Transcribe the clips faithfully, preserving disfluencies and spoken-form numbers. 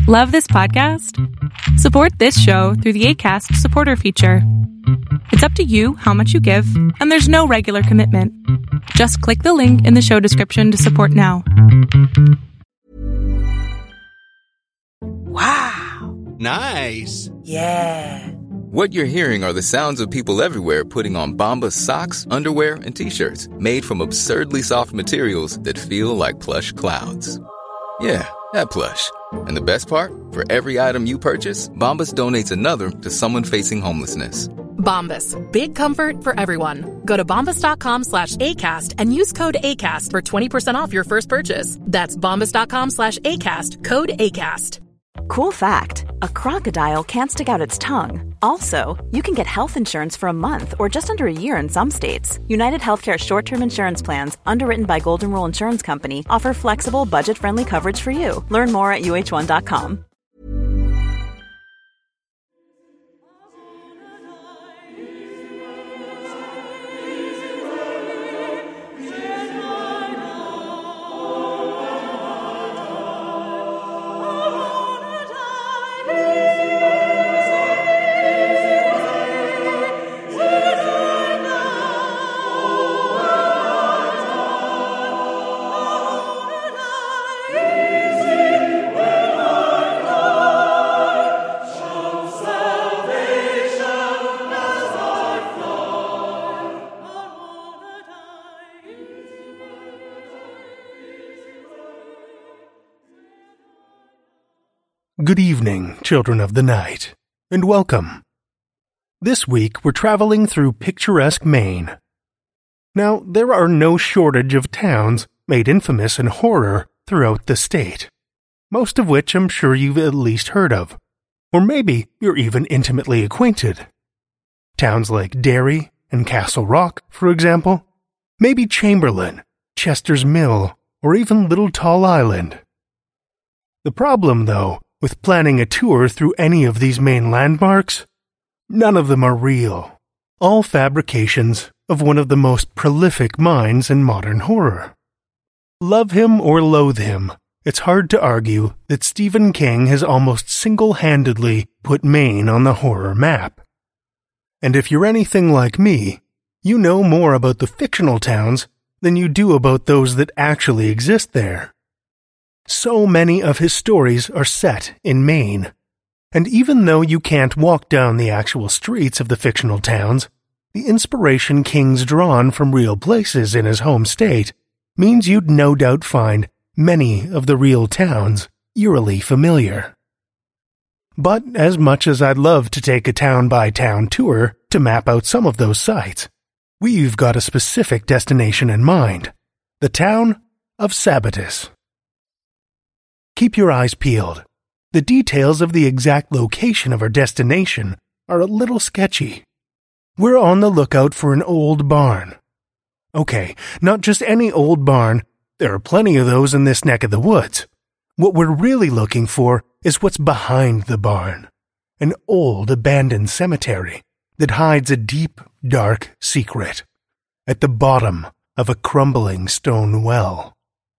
Love this podcast? Support this show through the Acast supporter feature. It's up to you how much you give, and there's no regular commitment. Just click the link in the show description to support now. Wow. Nice. Yeah. What you're hearing are the sounds of people everywhere putting on Bombas socks, underwear, and T-shirts made from absurdly soft materials that feel like plush clouds. Yeah, that plush. And the best part? For every item you purchase, Bombas donates another to someone facing homelessness. Bombas. Big comfort for everyone. Go to bombas.com slash ACAST and use code ACAST for twenty percent off your first purchase. That's bombas.com slash ACAST. Code ACAST. Cool fact, a crocodile can't stick out its tongue. Also, you can get health insurance for a month or just under a year in some states. United Healthcare short-term insurance plans, underwritten by Golden Rule Insurance Company, offer flexible, budget-friendly coverage for you. Learn more at U H one dot com. Good evening, children of the night, and welcome. This week we're traveling through picturesque Maine. Now, there are no shortage of towns made infamous in horror throughout the state, most of which I'm sure you've at least heard of, or maybe you're even intimately acquainted. Towns like Derry and Castle Rock, for example, maybe Chamberlain, Chester's Mill, or even Little Tall Island. The problem, though, with planning a tour through any of these main landmarks, none of them are real. All fabrications of one of the most prolific minds in modern horror. Love him or loathe him, it's hard to argue that Stephen King has almost single-handedly put Maine on the horror map. And if you're anything like me, you know more about the fictional towns than you do about those that actually exist there. So many of his stories are set in Maine, and even though you can't walk down the actual streets of the fictional towns, the inspiration King's drawn from real places in his home state means you'd no doubt find many of the real towns eerily familiar. But as much as I'd love to take a town-by-town tour to map out some of those sites, we've got a specific destination in mind, the town of Sabattus. Keep your eyes peeled. The details of the exact location of our destination are a little sketchy. We're on the lookout for an old barn. Okay, not just any old barn, there are plenty of those in this neck of the woods. What we're really looking for is what's behind the barn. An old abandoned cemetery that hides a deep, dark secret at the bottom of a crumbling stone well.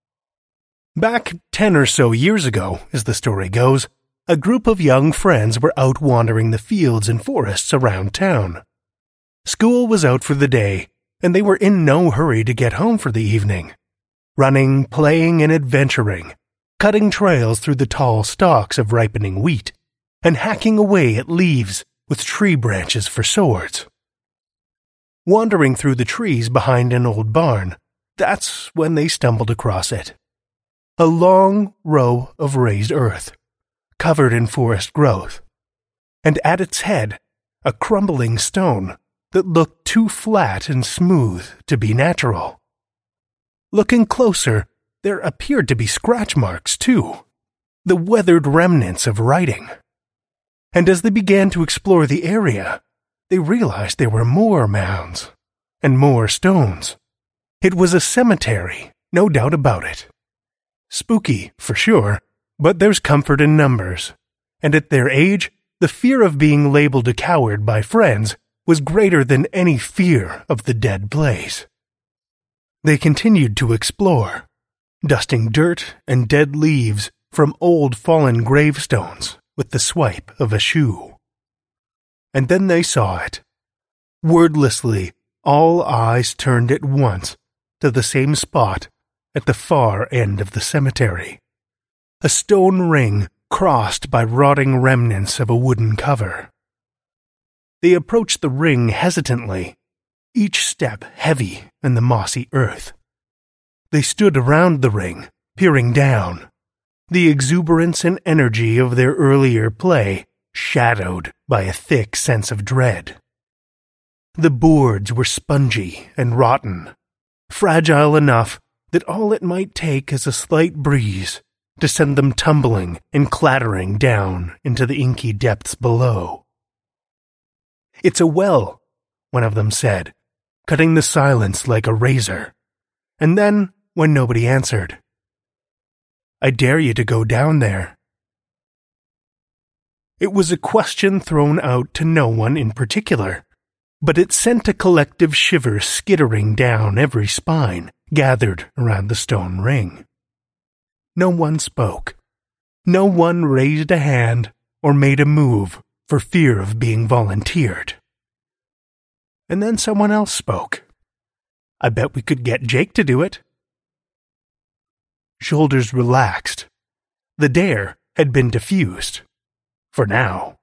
Back ten or so years ago, as the story goes, a group of young friends were out wandering the fields and forests around town. School was out for the day, and they were in no hurry to get home for the evening. Running, playing, and adventuring, cutting trails through the tall stalks of ripening wheat, and hacking away at leaves with tree branches for swords. Wandering through the trees behind an old barn, that's when they stumbled across it. A long row of raised earth, covered in forest growth, and at its head, a crumbling stone that looked too flat and smooth to be natural. Looking closer, there appeared to be scratch marks, too, the weathered remnants of writing. And as they began to explore the area, they realized there were more mounds and more stones. It was a cemetery, no doubt about it. Spooky, for sure, but there's comfort in numbers, and at their age, the fear of being labeled a coward by friends was greater than any fear of the dead place. They continued to explore, dusting dirt and dead leaves from old fallen gravestones with the swipe of a shoe. And then they saw it. Wordlessly, all eyes turned at once to the same spot at the far end of the cemetery. A stone ring crossed by rotting remnants of a wooden cover. They approached the ring hesitantly, each step heavy in the mossy earth. They stood around the ring, peering down, the exuberance and energy of their earlier play shadowed by a thick sense of dread. The boards were spongy and rotten, fragile enough that all it might take is a slight breeze to send them tumbling and clattering down into the inky depths below. "It's a well," one of them said, cutting the silence like a razor. And then, when nobody answered, "I dare you to go down there." It was a question thrown out to no one in particular, but it sent a collective shiver skittering down every spine gathered around the stone ring. No one spoke. No one raised a hand or made a move for fear of being volunteered. And then someone else spoke. "I bet we could get Jake to do it." Shoulders relaxed. The dare had been diffused. For now.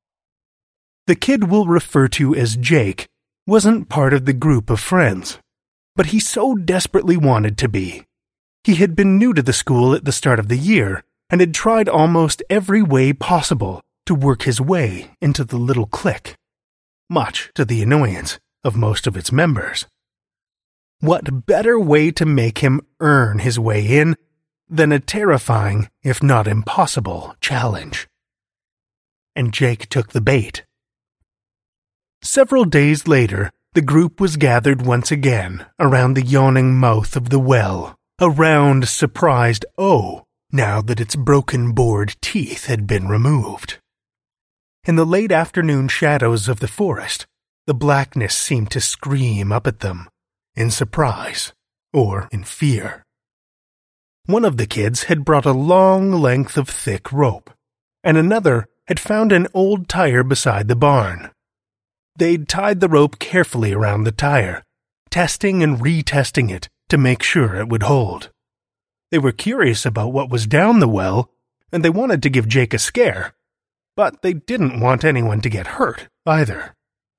The kid we'll refer to as Jake wasn't part of the group of friends, but he so desperately wanted to be. He had been new to the school at the start of the year and had tried almost every way possible to work his way into the little clique, much to the annoyance of most of its members. What better way to make him earn his way in than a terrifying, if not impossible, challenge? And Jake took the bait. Several days later, the group was gathered once again around the yawning mouth of the well, a round, surprised O, now that its broken board teeth had been removed. In the late afternoon shadows of the forest, the blackness seemed to scream up at them, in surprise or in fear. One of the kids had brought a long length of thick rope, and another had found an old tire beside the barn. They'd tied the rope carefully around the tire, testing and retesting it to make sure it would hold. They were curious about what was down the well, and they wanted to give Jake a scare, but they didn't want anyone to get hurt either.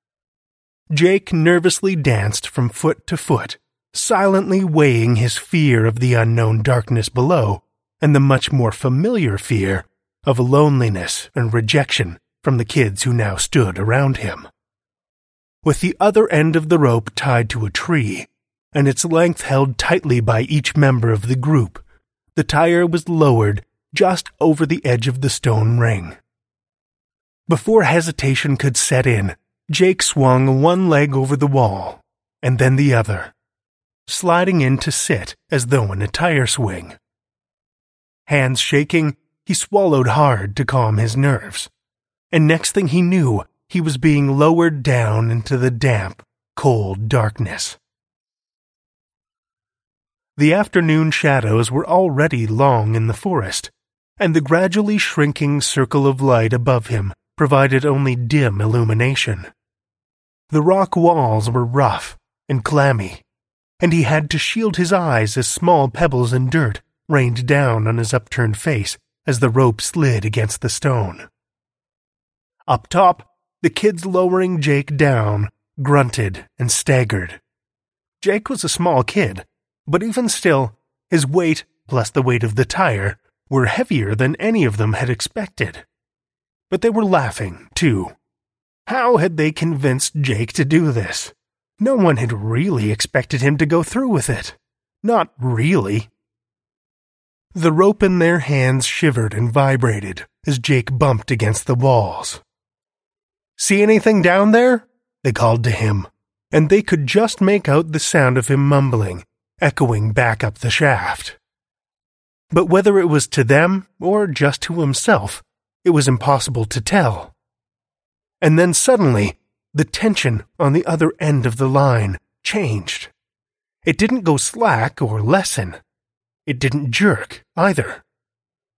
Jake nervously danced from foot to foot, silently weighing his fear of the unknown darkness below and the much more familiar fear of loneliness and rejection from the kids who now stood around him. With the other end of the rope tied to a tree, and its length held tightly by each member of the group, the tire was lowered just over the edge of the stone ring. Before hesitation could set in, Jake swung one leg over the wall, and then the other, sliding in to sit as though in a tire swing. Hands shaking, he swallowed hard to calm his nerves, and next thing he knew, he was being lowered down into the damp, cold darkness. The afternoon shadows were already long in the forest, and the gradually shrinking circle of light above him provided only dim illumination. The rock walls were rough and clammy, and he had to shield his eyes as small pebbles and dirt rained down on his upturned face as the rope slid against the stone. Up top, the kids lowering Jake down grunted and staggered. Jake was a small kid, but even still, his weight plus the weight of the tire were heavier than any of them had expected. But they were laughing, too. How had they convinced Jake to do this? No one had really expected him to go through with it. Not really. The rope in their hands shivered and vibrated as Jake bumped against the walls. "See anything down there?" they called to him, and they could just make out the sound of him mumbling, echoing back up the shaft. But whether it was to them or just to himself, it was impossible to tell. And then suddenly, the tension on the other end of the line changed. It didn't go slack or lessen. It didn't jerk either.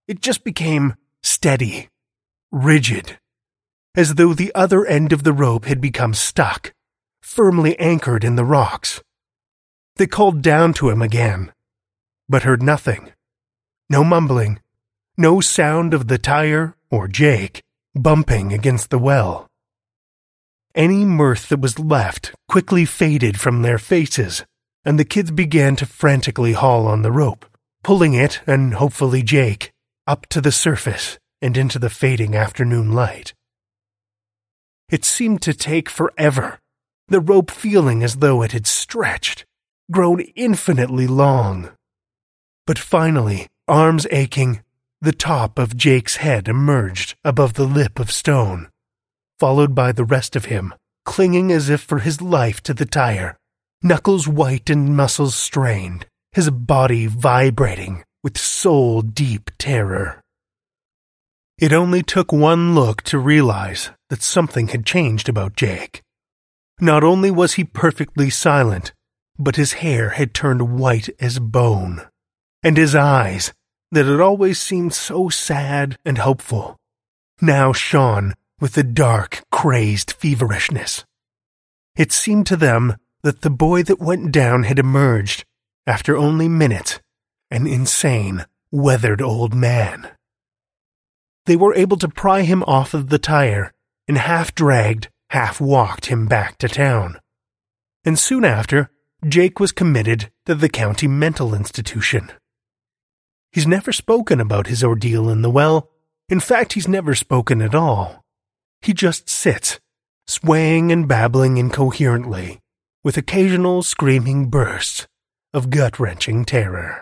it just became steady, rigid, as though the other end of the rope had become stuck, firmly anchored in the rocks. They called down to him again, but heard nothing. No mumbling, no sound of the tire or Jake bumping against the well. Any mirth that was left quickly faded from their faces, and the kids began to frantically haul on the rope, pulling it, and hopefully Jake, up to the surface and into the fading afternoon light. It seemed to take forever, the rope feeling as though it had stretched, grown infinitely long. But finally, arms aching, the top of Jake's head emerged above the lip of stone, followed by the rest of him, clinging as if for his life to the tire, knuckles white and muscles strained, his body vibrating with soul-deep terror. It only took one look to realize that something had changed about Jake. Not only was he perfectly silent, but his hair had turned white as bone, and his eyes, that had always seemed so sad and hopeful, now shone with a dark, crazed feverishness. It seemed to them that the boy that went down had emerged, after only minutes, an insane, weathered old man. They were able to pry him off of the tire and half-dragged, half-walked him back to town. And soon after, Jake was committed to the county mental institution. He's never spoken about his ordeal in the well. In fact, he's never spoken at all. He just sits, swaying and babbling incoherently, with occasional screaming bursts of gut-wrenching terror.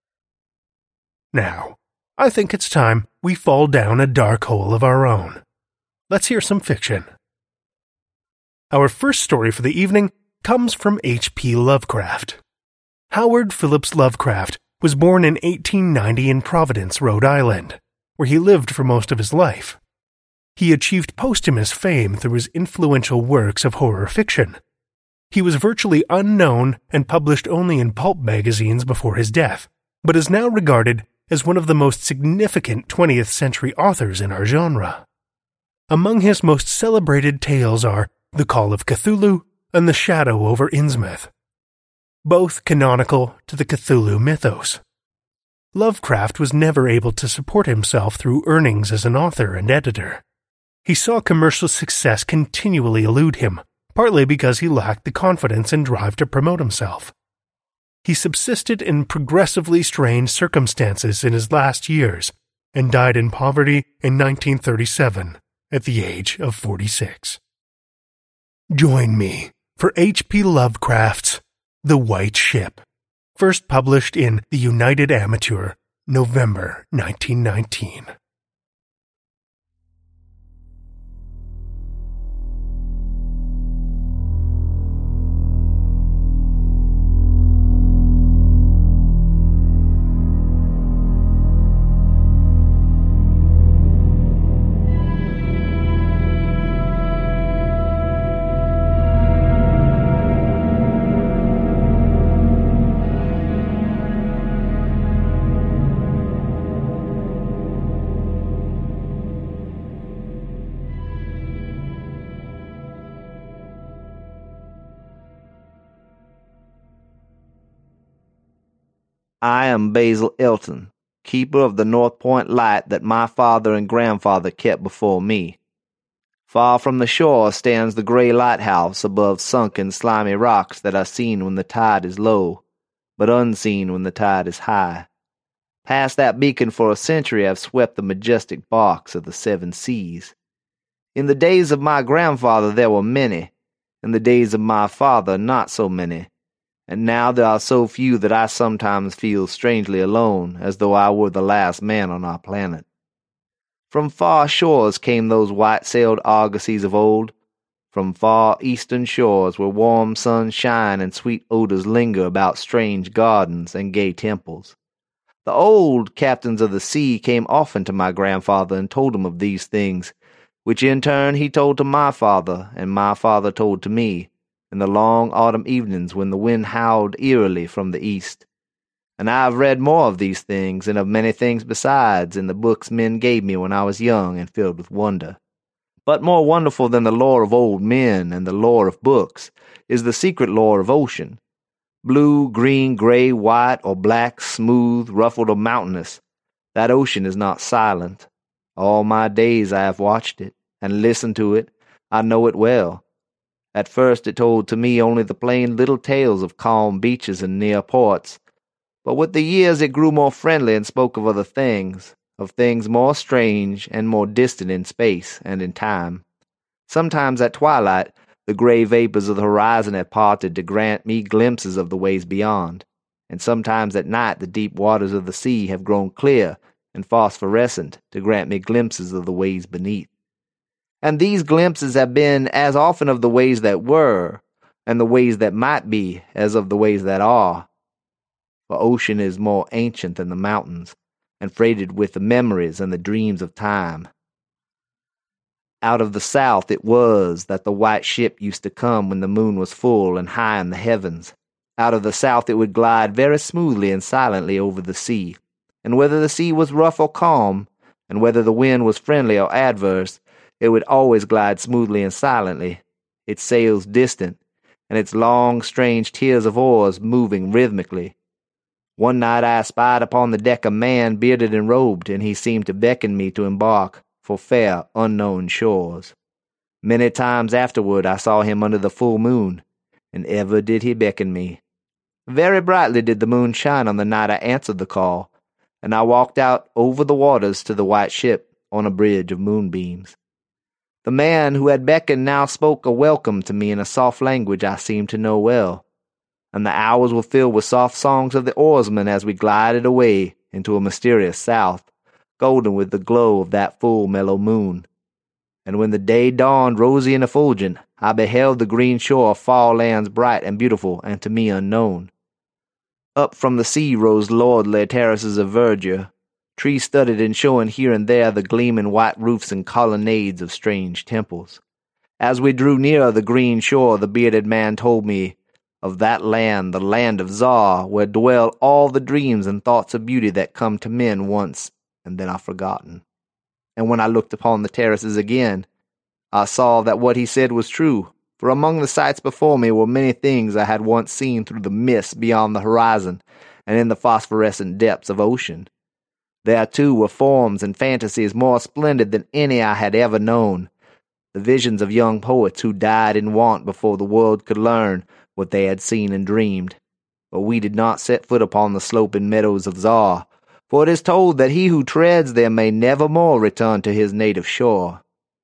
Now, I think it's time we fall down a dark hole of our own. Let's hear some fiction. Our first story for the evening comes from H P Lovecraft. Howard Phillips Lovecraft was born in eighteen ninety in Providence, Rhode Island, where he lived for most of his life. He achieved posthumous fame through his influential works of horror fiction. He was virtually unknown and published only in pulp magazines before his death, but is now regarded as one of the most significant twentieth century authors in our genre. Among his most celebrated tales are The Call of Cthulhu and The Shadow over Innsmouth, both canonical to the Cthulhu mythos. Lovecraft was never able to support himself through earnings as an author and editor. He saw commercial success continually elude him, partly because he lacked the confidence and drive to promote himself. He subsisted in progressively strange circumstances in his last years and died in poverty in nineteen thirty-seven at the age of forty-six. Join me for H P Lovecraft's The White Ship, first published in The United Amateur, November nineteen nineteen. I am Basil Elton, keeper of the North Point light that my father and grandfather kept before me. Far from the shore stands the gray lighthouse above sunken slimy rocks that are seen when the tide is low, but unseen when the tide is high. Past that beacon for a century have swept the majestic barks of the seven seas. In the days of my grandfather there were many, in the days of my father not so many, and now there are so few that I sometimes feel strangely alone, as though I were the last man on our planet. From far shores came those white-sailed argosies of old, from far eastern shores where warm suns shine and sweet odors linger about strange gardens and gay temples. The old captains of the sea came often to my grandfather and told him of these things, which in turn he told to my father, and my father told to me, in the long autumn evenings when the wind howled eerily from the east, and I have read more of these things and of many things besides in the books men gave me when I was young and filled with wonder. But more wonderful than the lore of old men and the lore of books is the secret lore of ocean. Blue, green, gray, white, or black, smooth, ruffled, or mountainous, that ocean is not silent. All my days I have watched it, and listened to it. I know it well. At first it told to me only the plain little tales of calm beaches and near ports, but with the years it grew more friendly and spoke of other things, of things more strange and more distant in space and in time. Sometimes at twilight the gray vapors of the horizon had parted to grant me glimpses of the ways beyond, and sometimes at night the deep waters of the sea have grown clear and phosphorescent to grant me glimpses of the ways beneath. And these glimpses have been as often of the ways that were, and the ways that might be, as of the ways that are. For ocean is more ancient than the mountains, and freighted with the memories and the dreams of time. Out of the south it was that the white ship used to come when the moon was full and high in the heavens. Out of the south it would glide very smoothly and silently over the sea, and whether the sea was rough or calm, and whether the wind was friendly or adverse, it would always glide smoothly and silently, its sails distant, and its long, strange tiers of oars moving rhythmically. One night I espied upon the deck a man bearded and robed, and he seemed to beckon me to embark for fair, unknown shores. Many times afterward I saw him under the full moon, and ever did he beckon me. Very brightly did the moon shine on the night I answered the call, and I walked out over the waters to the white ship on a bridge of moonbeams. The man who had beckoned now spoke a welcome to me in a soft language I seemed to know well, and the hours were filled with soft songs of the oarsmen as we glided away into a mysterious south, golden with the glow of that full mellow moon. And when the day dawned rosy and effulgent, I beheld the green shore of far lands bright and beautiful and to me unknown. Up from the sea rose lordly terraces of verdure, tree-studded and showing here and there the gleaming white roofs and colonnades of strange temples. As we drew nearer the green shore, the bearded man told me of that land, the land of Zar, where dwell all the dreams and thoughts of beauty that come to men once and then are forgotten. And when I looked upon the terraces again, I saw that what he said was true, for among the sights before me were many things I had once seen through the mist beyond the horizon and in the phosphorescent depths of ocean. There, too, were forms and fantasies more splendid than any I had ever known, the visions of young poets who died in want before the world could learn what they had seen and dreamed. But we did not set foot upon the sloping meadows of Zar, for it is told that he who treads them may never more return to his native shore.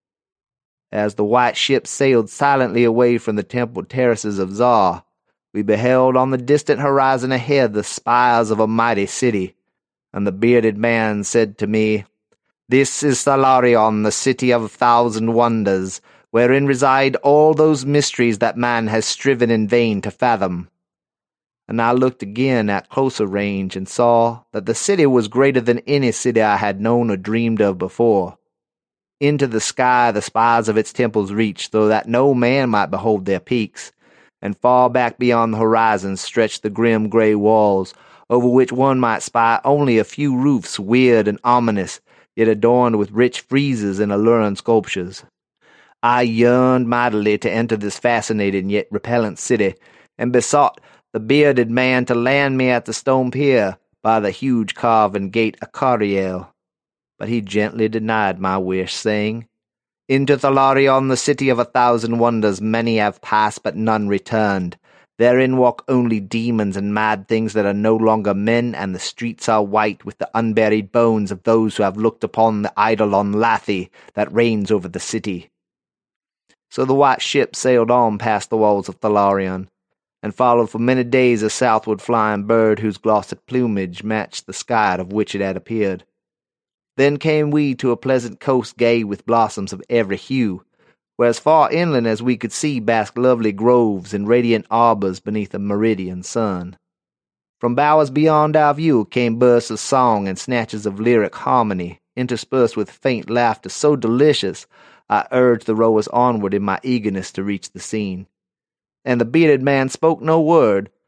As the white ship sailed silently away from the templed terraces of Zar, we beheld on the distant horizon ahead the spires of a mighty city, and the bearded man said to me, "This is Thalarion, the city of a thousand wonders, wherein reside all those mysteries that man has striven in vain to fathom." And I looked again at closer range and saw that the city was greater than any city I had known or dreamed of before. Into the sky the spires of its temples reached, so that no man might behold their peaks, and far back beyond the horizon stretched the grim grey walls, over which one might spy only a few roofs weird and ominous, yet adorned with rich friezes and alluring sculptures. I yearned mightily to enter this fascinating yet repellent city, and besought the bearded man to land me at the stone pier by the huge carven gate Akariel. But he gently denied my wish, saying, "Into Thalarion, the city of a thousand wonders, many have passed, but none returned. Therein walk only demons and mad things that are no longer men, and the streets are white with the unburied bones of those who have looked upon the Eidolon Lathi that reigns over the city." So the white ship sailed on past the walls of Thalarion, and followed for many days a southward flying bird whose glossy plumage matched the sky out of which it had appeared. Then came we to a pleasant coast gay with blossoms of every hue, where as far inland as we could see basked lovely groves and radiant arbours beneath a meridian sun. From bowers beyond our view came bursts of song and snatches of lyric harmony, interspersed with faint laughter so delicious I urged the rowers onward in my eagerness to reach the scene. And the bearded man spoke no word,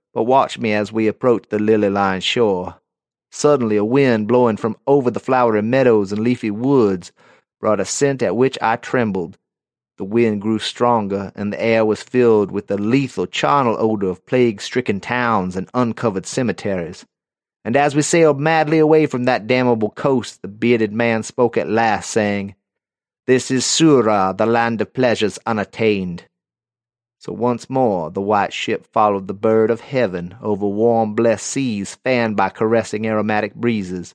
but watched me as we approached the lily-lined shore. Suddenly a wind blowing from over the flowery meadows and leafy woods brought a scent at which I trembled. The wind grew stronger, and the air was filled with the lethal charnel odor of plague-stricken towns and uncovered cemeteries. And as we sailed madly away from that damnable coast, the bearded man spoke at last, saying, "This is Sura, the land of pleasures unattained." So once more the white ship followed the bird of heaven over warm, blessed seas fanned by caressing aromatic breezes.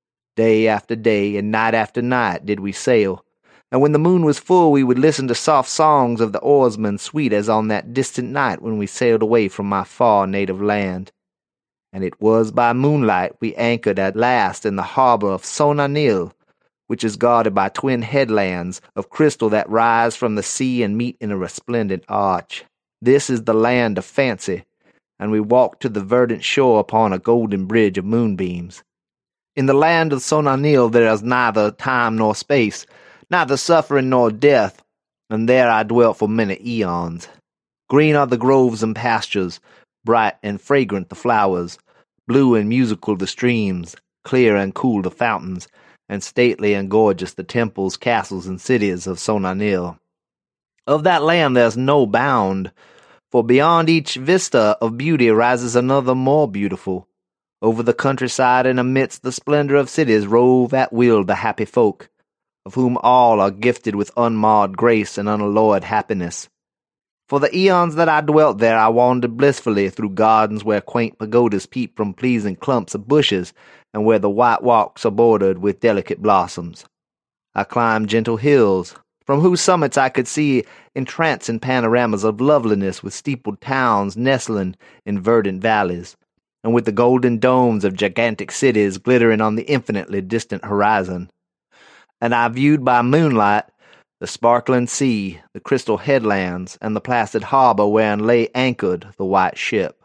Day after day and night after night did we sail, and when the moon was full we would listen to soft songs of the oarsmen, sweet as on that distant night when we sailed away from my far native land. And it was by moonlight we anchored at last in the harbor of Sonanil, which is guarded by twin headlands of crystal that rise from the sea and meet in a resplendent arch. This is the land of fancy, and we walked to the verdant shore upon a golden bridge of moonbeams. In the land of Sonanil there is neither time nor space, neither suffering nor death, and there I dwelt for many eons. Green are the groves and pastures, bright and fragrant the flowers, blue and musical the streams, clear and cool the fountains, and stately and gorgeous the temples, castles, and cities of Sonanil. Of that land there is no bound, for beyond each vista of beauty rises another more beautiful. Over the countryside and amidst the splendor of cities rove at will the happy folk, of whom all are gifted with unmarred grace and unalloyed happiness. For the eons that I dwelt there I wandered blissfully through gardens where quaint pagodas peep from pleasing clumps of bushes, and where the white walks are bordered with delicate blossoms. I climbed gentle hills, from whose summits I could see entrancing panoramas of loveliness with steepled towns nestling in verdant valleys, and with the golden domes of gigantic cities glittering on the infinitely distant horizon. And I viewed by moonlight the sparkling sea, the crystal headlands, and the placid harbor wherein lay anchored the white ship.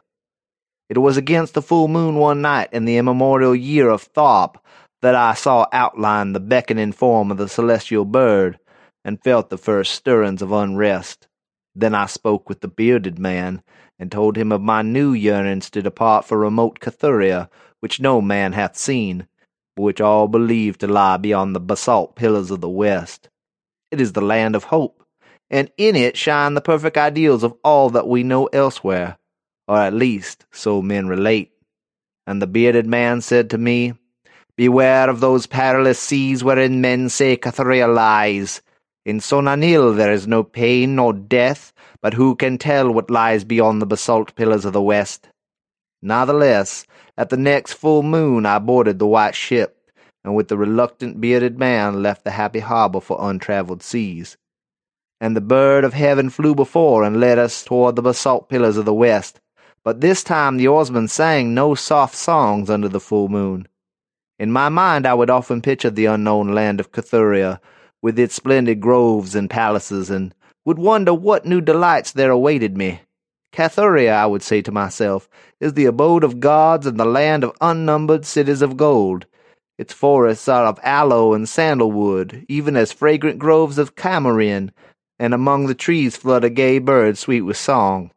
It was against the full moon one night in the immemorial year of Tharp that I saw outlined the beckoning form of the celestial bird, and felt the first stirrings of unrest. Then I spoke with the bearded man, and told him of my new yearnings to depart for remote Cathuria, which no man hath seen, but which all believe to lie beyond the basalt pillars of the west. It is the land of hope, and in it shine the perfect ideals of all that we know elsewhere, or at least so men relate. And the bearded man said to me, "Beware of those perilous seas wherein men say Cathuria lies. In Sonanil there is no pain nor death, but who can tell what lies beyond the basalt pillars of the west?" Nevertheless, at the next full moon I boarded the white ship, and with the reluctant bearded man left the happy harbor for untraveled seas. And the bird of heaven flew before and led us toward the basalt pillars of the west, but this time the oarsmen sang no soft songs under the full moon. In my mind I would often picture the unknown land of Cathuria, with its splendid groves and palaces, and would wonder what new delights there awaited me. Cathuria, I would say to myself, is the abode of gods and the land of unnumbered cities of gold. Its forests are of aloe and sandalwood, even as fragrant groves of camarian, and among the trees flutter gay birds sweet with song.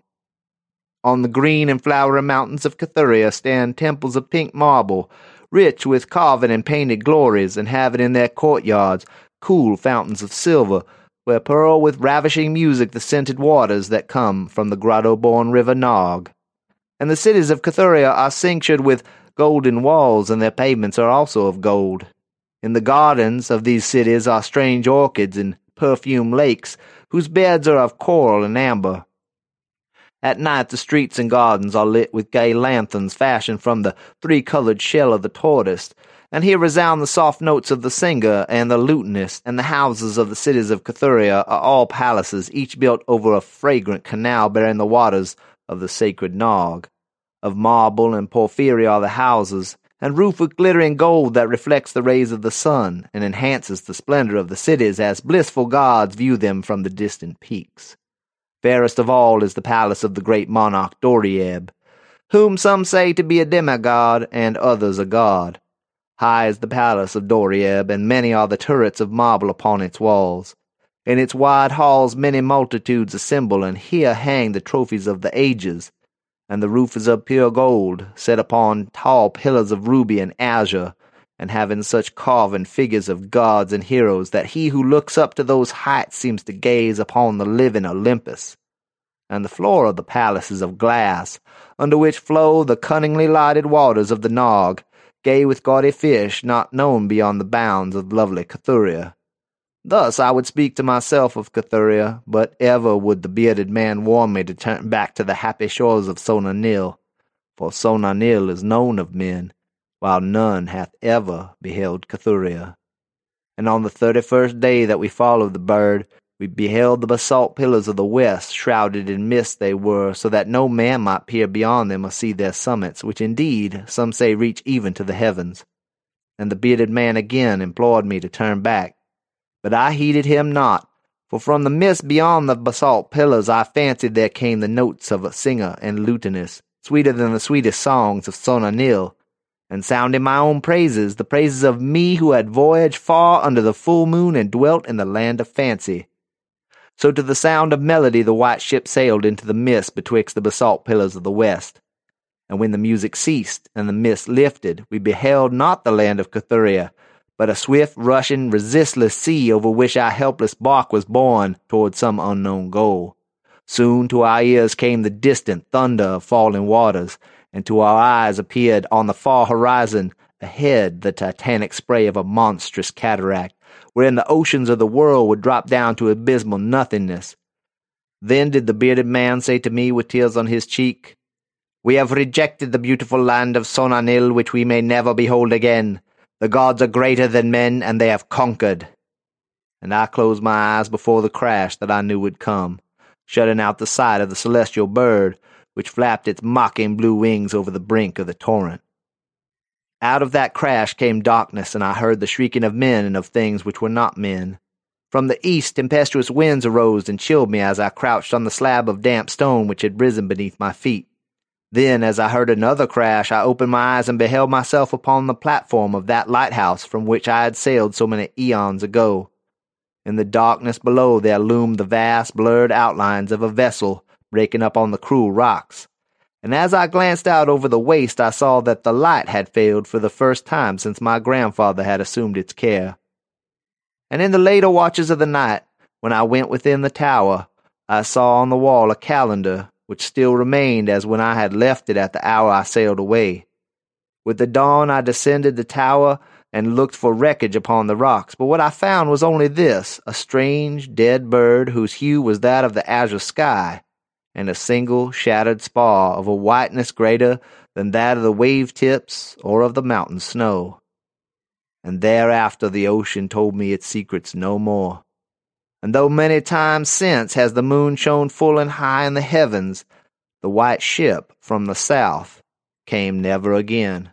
On the green and flowery mountains of Cathuria stand temples of pink marble, rich with carven and painted glories, and having in their courtyards cool fountains of silver, where purl with ravishing music the scented waters that come from the grotto-born river Nog. And the cities of Cathuria are cinctured with golden walls, and their pavements are also of gold. In the gardens of these cities are strange orchids and perfumed lakes, whose beds are of coral and amber. At night the streets and gardens are lit with gay lanterns fashioned from the three-colored shell of the tortoise, and here resound the soft notes of the singer and the lutenist, and the houses of the cities of Cathuria are all palaces, each built over a fragrant canal bearing the waters of the sacred Nog. Of marble and porphyry are the houses, and roofed with glittering gold that reflects the rays of the sun, and enhances the splendor of the cities as blissful gods view them from the distant peaks. Fairest of all is the palace of the great monarch Dorieb, whom some say to be a demigod, and others a god. High is the palace of Dorieb, and many are the turrets of marble upon its walls. In its wide halls many multitudes assemble, and here hang the trophies of the ages. and the roof is of pure gold, set upon tall pillars of ruby and azure, and having such carven figures of gods and heroes that he who looks up to those heights seems to gaze upon the living Olympus. And the floor of the palace is of glass, under which flow the cunningly lighted waters of the Nog, gay with gaudy fish not known beyond the bounds of lovely Cathuria. Thus I would speak to myself of Cathuria, but ever would the bearded man warn me to turn back to the happy shores of Sona Nyl, for Sona Nyl is known of men, while none hath ever beheld Cathuria. And on the thirty-first day that we followed the bird, we beheld the basalt pillars of the west, shrouded in mist they were, so that no man might peer beyond them or see their summits, which indeed some say reach even to the heavens. And the bearded man again implored me to turn back, but I heeded him not, for from the mist beyond the basalt pillars I fancied there came the notes of a singer and lutanist, sweeter than the sweetest songs of Sona Nyl, and sounding my own praises, the praises of me who had voyaged far under the full moon and dwelt in the land of fancy. So to the sound of melody the white ship sailed into the mist betwixt the basalt pillars of the west. And when the music ceased and the mist lifted, we beheld not the land of Cathuria, but a swift, rushing, resistless sea over which our helpless bark was borne toward some unknown goal. Soon to our ears came the distant thunder of falling waters, and to our eyes appeared on the far horizon ahead the titanic spray of a monstrous cataract, wherein the oceans of the world would drop down to abysmal nothingness. Then did the bearded man say to me with tears on his cheek, "We have rejected the beautiful land of Sona Nyl, which we may never behold again. The gods are greater than men, and they have conquered." And I closed my eyes before the crash that I knew would come, shutting out the sight of the celestial bird, which flapped its mocking blue wings over the brink of the torrent. Out of that crash came darkness, and I heard the shrieking of men and of things which were not men. From the east tempestuous winds arose and chilled me as I crouched on the slab of damp stone which had risen beneath my feet. Then, as I heard another crash, I opened my eyes and beheld myself upon the platform of that lighthouse from which I had sailed so many eons ago. In the darkness below there loomed the vast, blurred outlines of a vessel breaking up on the cruel rocks, and as I glanced out over the waste I saw that the light had failed for the first time since my grandfather had assumed its care. And in the later watches of the night, when I went within the tower, I saw on the wall a calendar, which still remained as when I had left it at the hour I sailed away. With the dawn I descended the tower and looked for wreckage upon the rocks, but what I found was only this, a strange, dead bird whose hue was that of the azure sky, and a single shattered spar of a whiteness greater than that of the wave-tips or of the mountain snow. And thereafter the ocean told me its secrets no more. And though many times since has the moon shone full and high in the heavens, the white ship from the south came never again.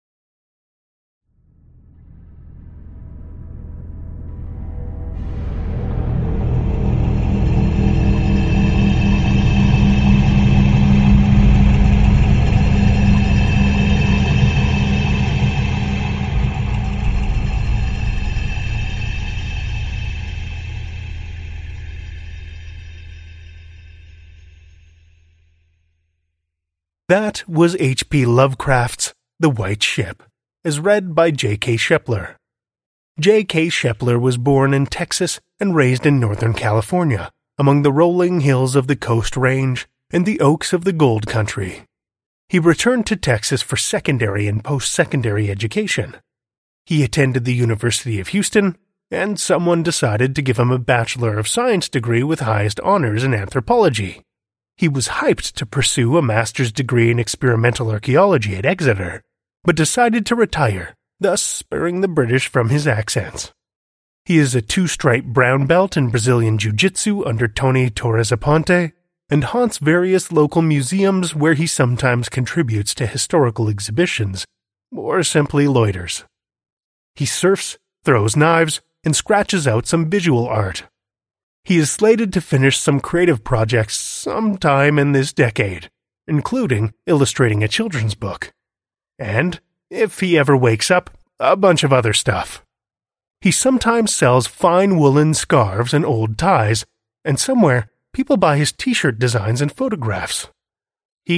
That was H P Lovecraft's The White Ship, as read by J K Shepler. J K Shepler was born in Texas and raised in Northern California, among the rolling hills of the Coast Range and the oaks of the Gold Country. He returned to Texas for secondary and post-secondary education. He attended the University of Houston, and someone decided to give him a Bachelor of Science degree with highest honors in anthropology. He was hyped to pursue a master's degree in experimental archaeology at Exeter, but decided to retire, thus sparing the British from his accents. He is a two-stripe brown belt in Brazilian Jiu-Jitsu under Tony Torres Aponte, and haunts various local museums where he sometimes contributes to historical exhibitions, or simply loiters. He surfs, throws knives, and scratches out some visual art. He is slated to finish some creative projects sometime in this decade, including illustrating a children's book. And, if he ever wakes up, a bunch of other stuff. He sometimes sells fine woolen scarves and old ties, and somewhere people buy his t-shirt designs and photographs. He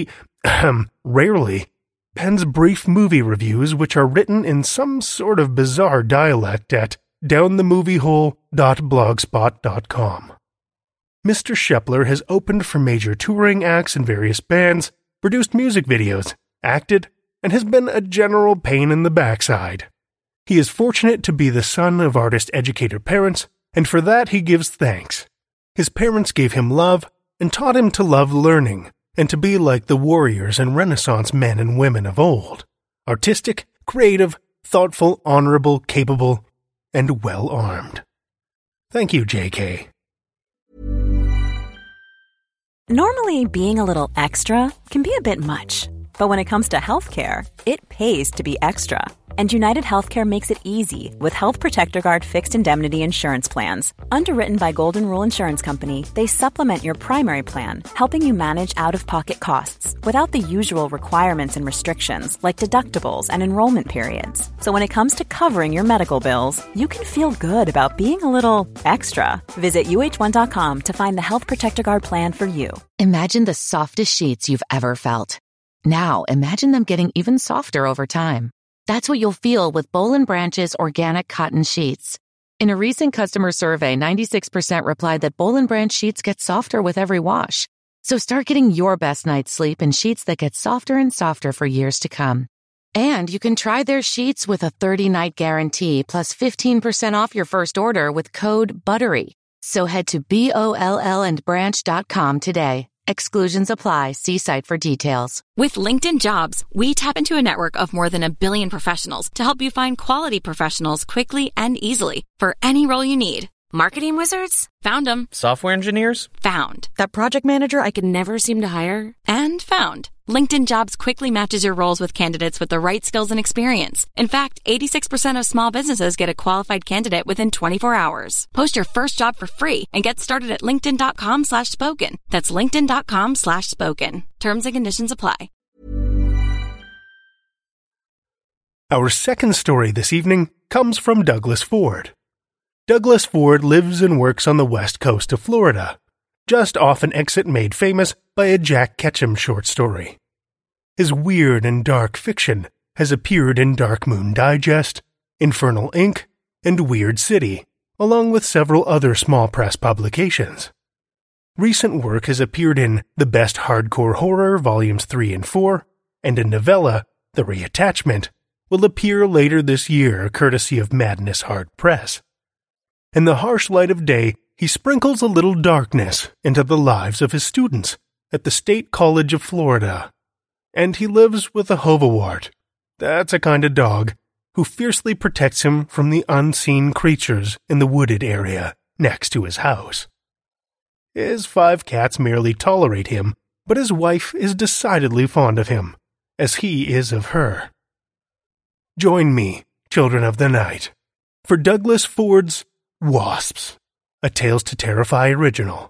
ahem, rarely, pens brief movie reviews which are written in some sort of bizarre dialect at down the movie hole dot blogspot dot com. Mister Shepler has opened for major touring acts in various bands, produced music videos, acted, and has been a general pain in the backside. He is fortunate to be the son of artist-educator parents, and for that he gives thanks. His parents gave him love and taught him to love learning and to be like the warriors and Renaissance men and women of old, artistic, creative, thoughtful, honorable, capable, and well-armed. Thank you, J K. Normally, being a little extra can be a bit much, but when it comes to healthcare, it pays to be extra. And United Healthcare makes it easy with Health Protector Guard fixed indemnity insurance plans. Underwritten by Golden Rule Insurance Company, they supplement your primary plan, helping you manage out-of-pocket costs without the usual requirements and restrictions like deductibles and enrollment periods. So when it comes to covering your medical bills, you can feel good about being a little extra. Visit U H one dot com to find the Health Protector Guard plan for you. Imagine the softest sheets you've ever felt. Now imagine them getting even softer over time. That's what you'll feel with Boll and Branch's organic cotton sheets. In a recent customer survey, ninety-six percent replied that Boll and Branch sheets get softer with every wash. So start getting your best night's sleep in sheets that get softer and softer for years to come. And you can try their sheets with a thirty-night guarantee plus fifteen percent off your first order with code BUTTERY. So head to B O L L and branch dot com today. Exclusions apply. See site for details. With LinkedIn Jobs, we tap into a network of more than a billion professionals to help you find quality professionals quickly and easily for any role you need. Marketing wizards? Found them. Software engineers? Found. That project manager I could never seem to hire? And found. LinkedIn Jobs quickly matches your roles with candidates with the right skills and experience. In fact, eighty-six percent of small businesses get a qualified candidate within twenty-four hours. Post your first job for free and get started at linkedin.com slash spoken. That's linkedin.com slash spoken. Terms and conditions apply. Our second story this evening comes from Douglas Ford. Douglas Ford lives and works on the west coast of Florida, just off an exit made famous by a Jack Ketchum short story. His weird and dark fiction has appeared in Dark Moon Digest, Infernal Incorporated, and Weird City, along with several other small press publications. Recent work has appeared in The Best Hardcore Horror Volumes three and four, and a novella, The Reattachment, will appear later this year courtesy of Madness Hard Press. In the harsh light of day, he sprinkles a little darkness into the lives of his students at the State College of Florida. And he lives with a Hovawart. That's a kind of dog who fiercely protects him from the unseen creatures in the wooded area next to his house. His five cats merely tolerate him, but his wife is decidedly fond of him, as he is of her. Join me, children of the night, for Douglas Ford's Wasps, a Tales to Terrify original.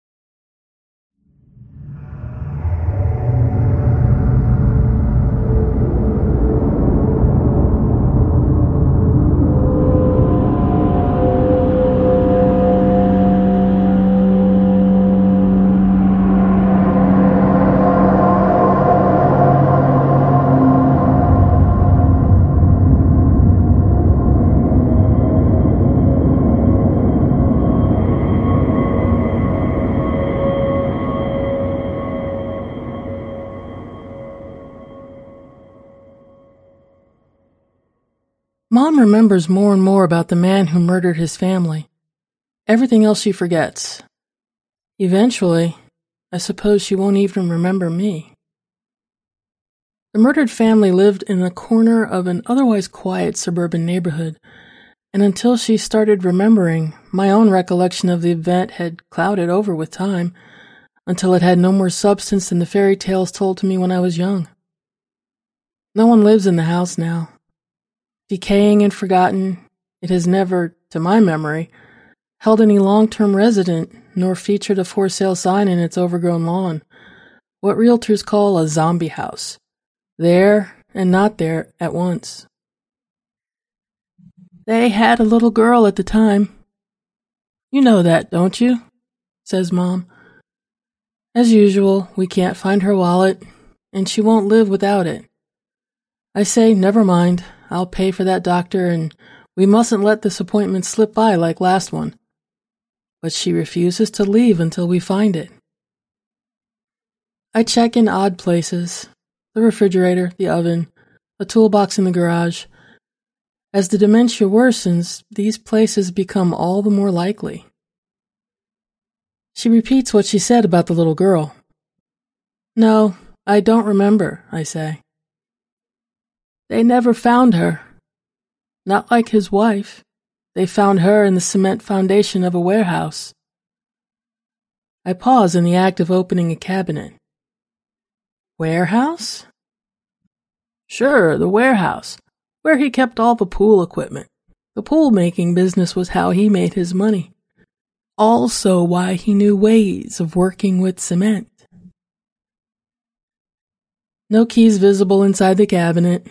Mom remembers more and more about the man who murdered his family. Everything else she forgets. Eventually, I suppose she won't even remember me. The murdered family lived in a corner of an otherwise quiet suburban neighborhood, and until she started remembering, my own recollection of the event had clouded over with time, until it had no more substance than the fairy tales told to me when I was young. No one lives in the house now. Decaying and forgotten, it has never, to my memory, held any long-term resident, nor featured a for-sale sign in its overgrown lawn. What realtors call a zombie house. There and not there at once. They had a little girl at the time. You know that, don't you? Says Mom. As usual, we can't find her wallet, and she won't live without it. I say, never mind, I'll pay for that doctor, and we mustn't let this appointment slip by like last one. But she refuses to leave until we find it. I check in odd places, the refrigerator, the oven, a toolbox in the garage. As the dementia worsens, these places become all the more likely. She repeats what she said about the little girl. No, I don't remember, I say. They never found her. Not like his wife. They found her in the cement foundation of a warehouse. I pause in the act of opening a cabinet. Warehouse? Sure, the warehouse, where he kept all the pool equipment. The pool-making business was how he made his money. Also why he knew ways of working with cement. No keys visible inside the cabinet.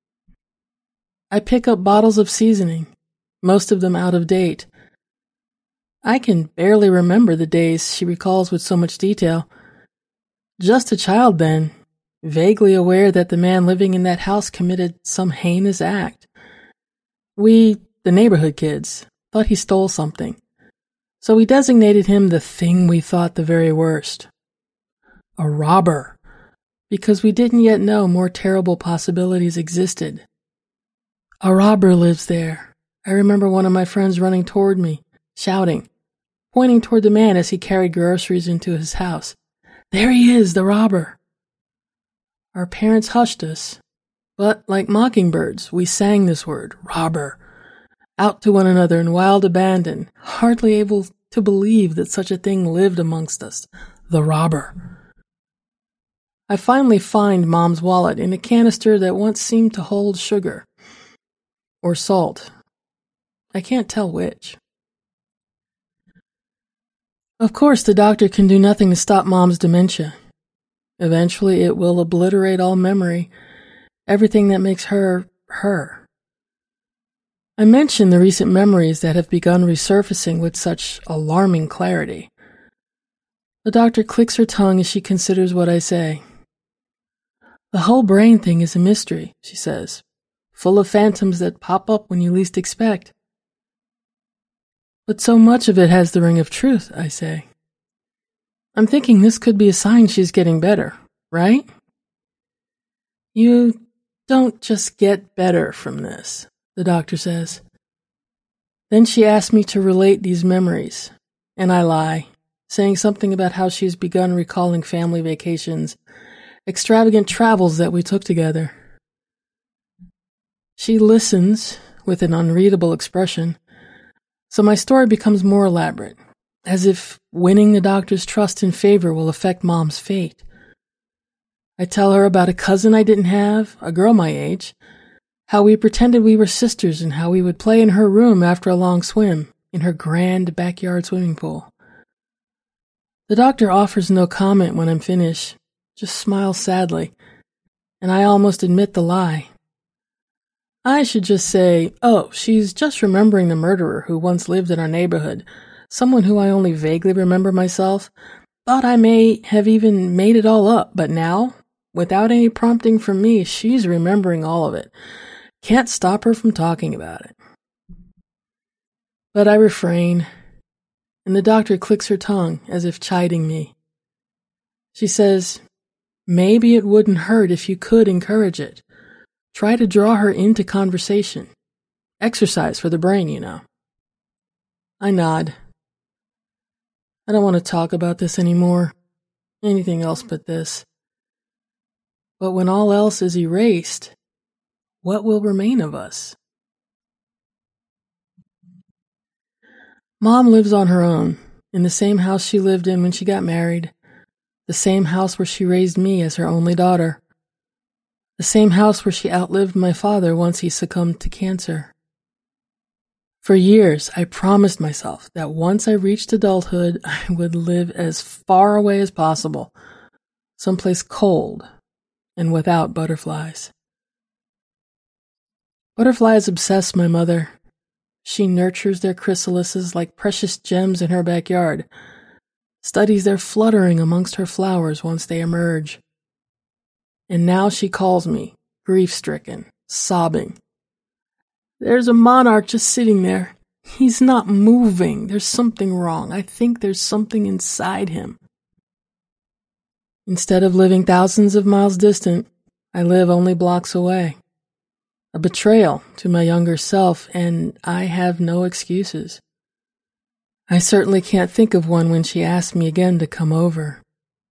I pick up bottles of seasoning, most of them out of date. I can barely remember the days she recalls with so much detail. Just a child then, vaguely aware that the man living in that house committed some heinous act. We, the neighborhood kids, thought he stole something, so we designated him the thing we thought the very worst. A robber, because we didn't yet know more terrible possibilities existed. A robber lives there. I remember one of my friends running toward me, shouting, pointing toward the man as he carried groceries into his house. There he is, the robber. Our parents hushed us, but like mockingbirds, we sang this word, robber, out to one another in wild abandon, hardly able to believe that such a thing lived amongst us, the robber. I finally find Mom's wallet in a canister that once seemed to hold sugar. Or salt. I can't tell which. Of course, the doctor can do nothing to stop Mom's dementia. Eventually, it will obliterate all memory, everything that makes her, her. I mention the recent memories that have begun resurfacing with such alarming clarity. The doctor clicks her tongue as she considers what I say. The whole brain thing is a mystery, she says, full of phantoms that pop up when you least expect. But so much of it has the ring of truth, I say. I'm thinking this could be a sign she's getting better, right? You don't just get better from this, the doctor says. Then she asks me to relate these memories, and I lie, saying something about how she's begun recalling family vacations, extravagant travels that we took together. She listens with an unreadable expression, so my story becomes more elaborate, as if winning the doctor's trust and favor will affect Mom's fate. I tell her about a cousin I didn't have, a girl my age, how we pretended we were sisters and how we would play in her room after a long swim, in her grand backyard swimming pool. The doctor offers no comment when I'm finished, just smiles sadly, and I almost admit the lie. I should just say, oh, she's just remembering the murderer who once lived in our neighborhood, someone who I only vaguely remember myself. Thought I may have even made it all up, but now, without any prompting from me, she's remembering all of it. Can't stop her from talking about it. But I refrain, and the doctor clicks her tongue as if chiding me. She says, maybe it wouldn't hurt if you could encourage it. Try to draw her into conversation. Exercise for the brain, you know. I nod. I don't want to talk about this anymore. Anything else but this. But when all else is erased, what will remain of us? Mom lives on her own, in the same house she lived in when she got married, the same house where she raised me as her only daughter. The same house where she outlived my father once he succumbed to cancer. For years, I promised myself that once I reached adulthood, I would live as far away as possible, someplace cold and without butterflies. Butterflies obsess my mother. She nurtures their chrysalises like precious gems in her backyard, studies their fluttering amongst her flowers once they emerge. And now she calls me, grief-stricken, sobbing. There's a monarch just sitting there. He's not moving. There's something wrong. I think there's something inside him. Instead of living thousands of miles distant, I live only blocks away. A betrayal to my younger self, and I have no excuses. I certainly can't think of one when she asked me again to come over.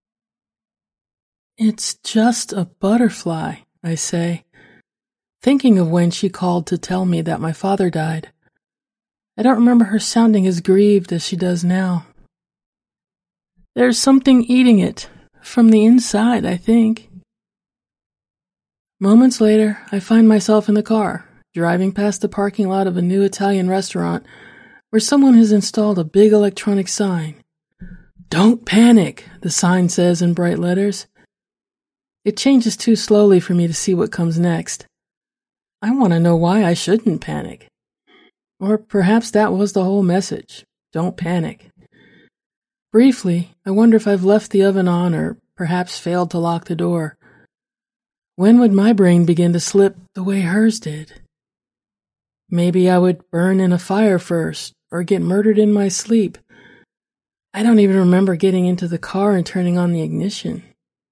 It's just a butterfly, I say, thinking of when she called to tell me that my father died. I don't remember her sounding as grieved as she does now. There's something eating it, from the inside, I think. Moments later, I find myself in the car, driving past the parking lot of a new Italian restaurant where someone has installed a big electronic sign. Don't panic, the sign says in bright letters. It changes too slowly for me to see what comes next. I want to know why I shouldn't panic. Or perhaps that was the whole message. Don't panic. Briefly, I wonder if I've left the oven on or perhaps failed to lock the door. When would my brain begin to slip the way hers did? Maybe I would burn in a fire first or get murdered in my sleep. I don't even remember getting into the car and turning on the ignition.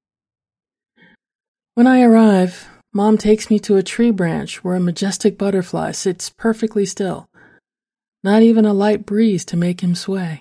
When I arrive, Mom takes me to a tree branch where a majestic butterfly sits perfectly still, not even a light breeze to make him sway.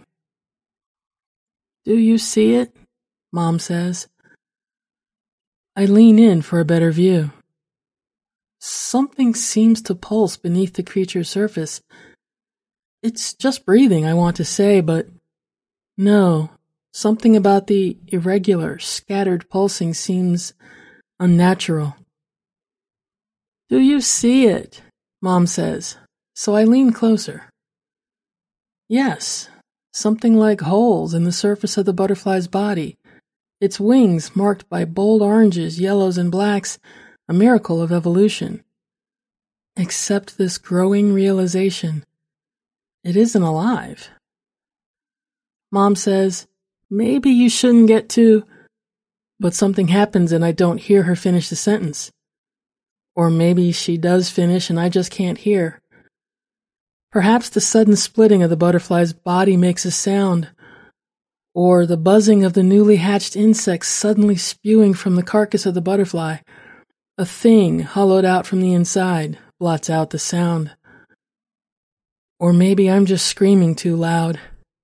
Do you see it? Mom says. I lean in for a better view. Something seems to pulse beneath the creature's surface. It's just breathing, I want to say, but no, something about the irregular, scattered pulsing seems unnatural. Do you see it? Mom says, so I lean closer. Yes, something like holes in the surface of the butterfly's body, its wings marked by bold oranges, yellows, and blacks, a miracle of evolution. Except this growing realization, it isn't alive. Mom says, maybe you shouldn't get too... But something happens and I don't hear her finish the sentence. Or maybe she does finish and I just can't hear. Perhaps the sudden splitting of the butterfly's body makes a sound, or the buzzing of the newly hatched insects suddenly spewing from the carcass of the butterfly, a thing hollowed out from the inside, blots out the sound. Or maybe I'm just screaming too loud.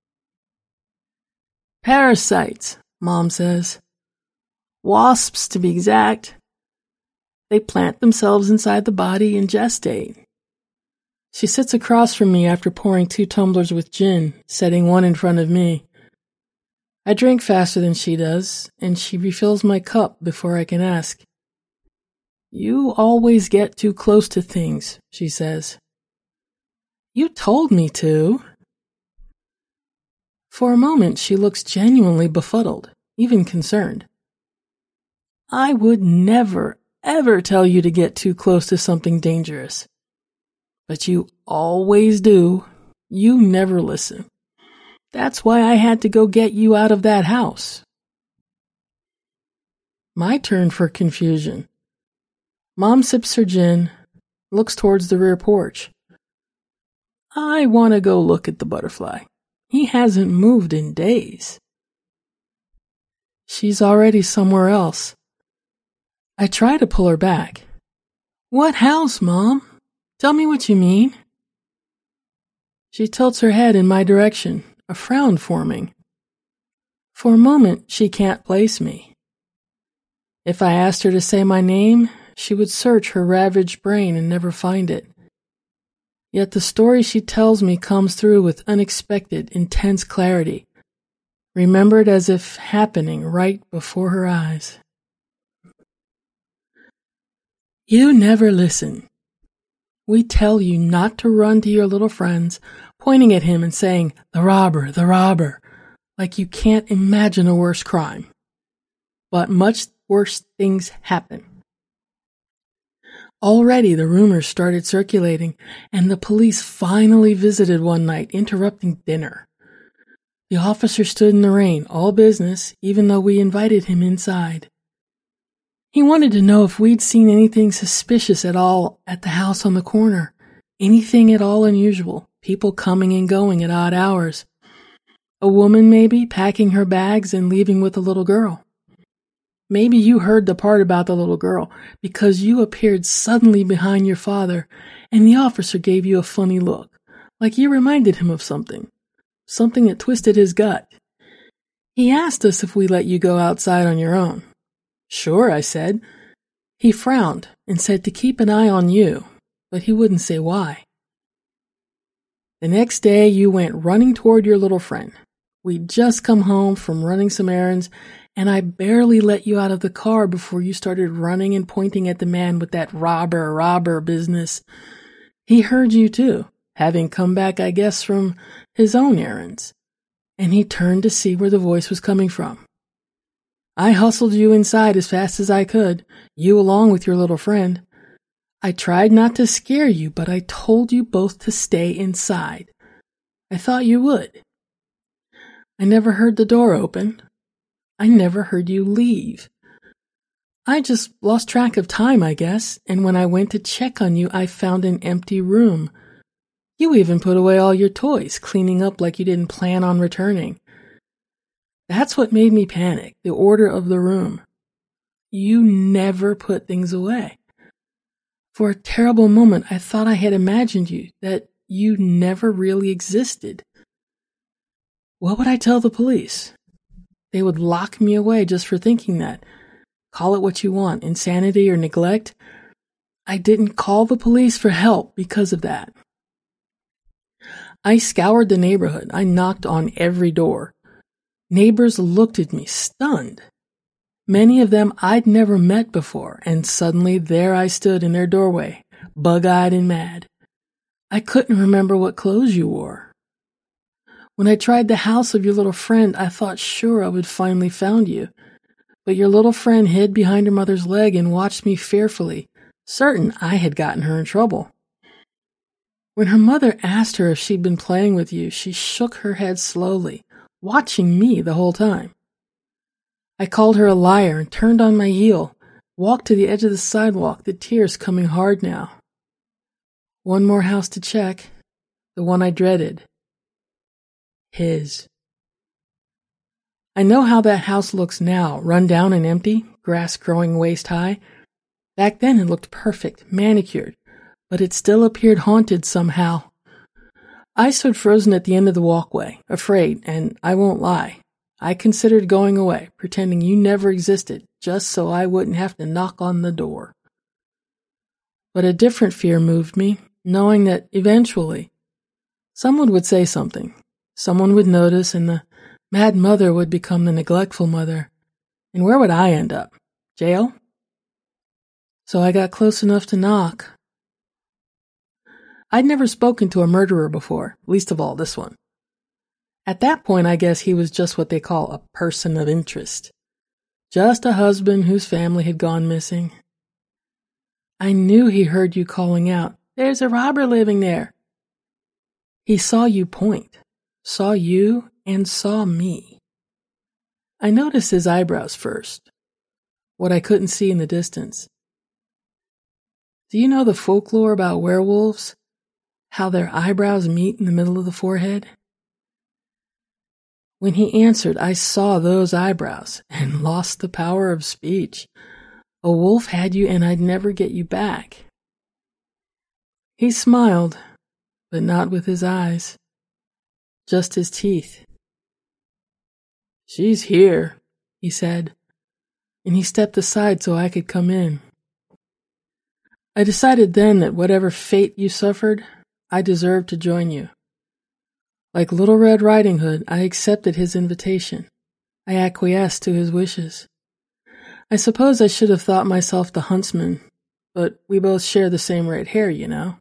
Parasites, Mom says. Wasps, to be exact. They plant themselves inside the body and gestate. She sits across from me after pouring two tumblers with gin, setting one in front of me. I drink faster than she does, and she refills my cup before I can ask. You always get too close to things, she says. You told me to. For a moment, she looks genuinely befuddled, even concerned. I would never, ever tell you to get too close to something dangerous. But you always do. You never listen. That's why I had to go get you out of that house. My turn for confusion. Mom sips her gin, looks towards the rear porch. I want to go look at the butterfly. He hasn't moved in days. She's already somewhere else. I try to pull her back. What house, Mom? Tell me what you mean. She tilts her head in my direction, a frown forming. For a moment, she can't place me. If I asked her to say my name, she would search her ravaged brain and never find it. Yet the story she tells me comes through with unexpected, intense clarity, remembered as if happening right before her eyes. You never listen. We tell you not to run to your little friends, pointing at him and saying, the robber, the robber, like you can't imagine a worse crime. But much worse things happen. Already the rumors started circulating, and the police finally visited one night, interrupting dinner. The officer stood in the rain, all business, even though we invited him inside. He wanted to know if we'd seen anything suspicious at all at the house on the corner. Anything at all unusual. People coming and going at odd hours. A woman, maybe, packing her bags and leaving with a little girl. Maybe you heard the part about the little girl, because you appeared suddenly behind your father, and the officer gave you a funny look, like you reminded him of something. Something that twisted his gut. He asked us if we let you go outside on your own. Sure, I said. He frowned and said to keep an eye on you, but he wouldn't say why. The next day you went running toward your little friend. We'd just come home from running some errands, and I barely let you out of the car before you started running and pointing at the man with that robber, robber business. He heard you too, having come back, I guess, from his own errands, and he turned to see where the voice was coming from. I hustled you inside as fast as I could, you along with your little friend. I tried not to scare you, but I told you both to stay inside. I thought you would. I never heard the door open. I never heard you leave. I just lost track of time, I guess, and when I went to check on you, I found an empty room. You even put away all your toys, cleaning up like you didn't plan on returning. That's what made me panic, the order of the room. You never put things away. For a terrible moment, I thought I had imagined you, that you never really existed. What would I tell the police? They would lock me away just for thinking that. Call it what you want, insanity or neglect. I didn't call the police for help because of that. I scoured the neighborhood. I knocked on every door. Neighbors looked at me, stunned. Many of them I'd never met before, and suddenly there I stood in their doorway, bug-eyed and mad. I couldn't remember what clothes you wore. When I tried the house of your little friend, I thought sure I would finally found you. But your little friend hid behind her mother's leg and watched me fearfully, certain I had gotten her in trouble. When her mother asked her if she'd been playing with you, she shook her head slowly, watching me the whole time. I called her a liar and turned on my heel, walked to the edge of the sidewalk, the tears coming hard now. One more house to check, the one I dreaded. His. I know how that house looks now, run down and empty, grass growing waist high. Back then it looked perfect, manicured, but it still appeared haunted somehow. I stood frozen at the end of the walkway, afraid, and I won't lie. I considered going away, pretending you never existed, just so I wouldn't have to knock on the door. But a different fear moved me, knowing that eventually someone would say something. Someone would notice, and the mad mother would become the neglectful mother. And where would I end up? Jail? So I got close enough to knock. I'd never spoken to a murderer before, least of all this one. At that point, I guess he was just what they call a person of interest. Just a husband whose family had gone missing. I knew he heard you calling out, "There's a robber living there." He saw you point. Saw you and saw me. I noticed his eyebrows first, what I couldn't see in the distance. Do you know the folklore about werewolves? How their eyebrows meet in the middle of the forehead? When he answered, I saw those eyebrows and lost the power of speech. A wolf had you and I'd never get you back. He smiled, but not with his eyes. Just his teeth. "She's here," he said, and he stepped aside so I could come in. I decided then that whatever fate you suffered, I deserved to join you. Like Little Red Riding Hood, I accepted his invitation. I acquiesced to his wishes. I suppose I should have thought myself the huntsman, but we both share the same red hair, you know.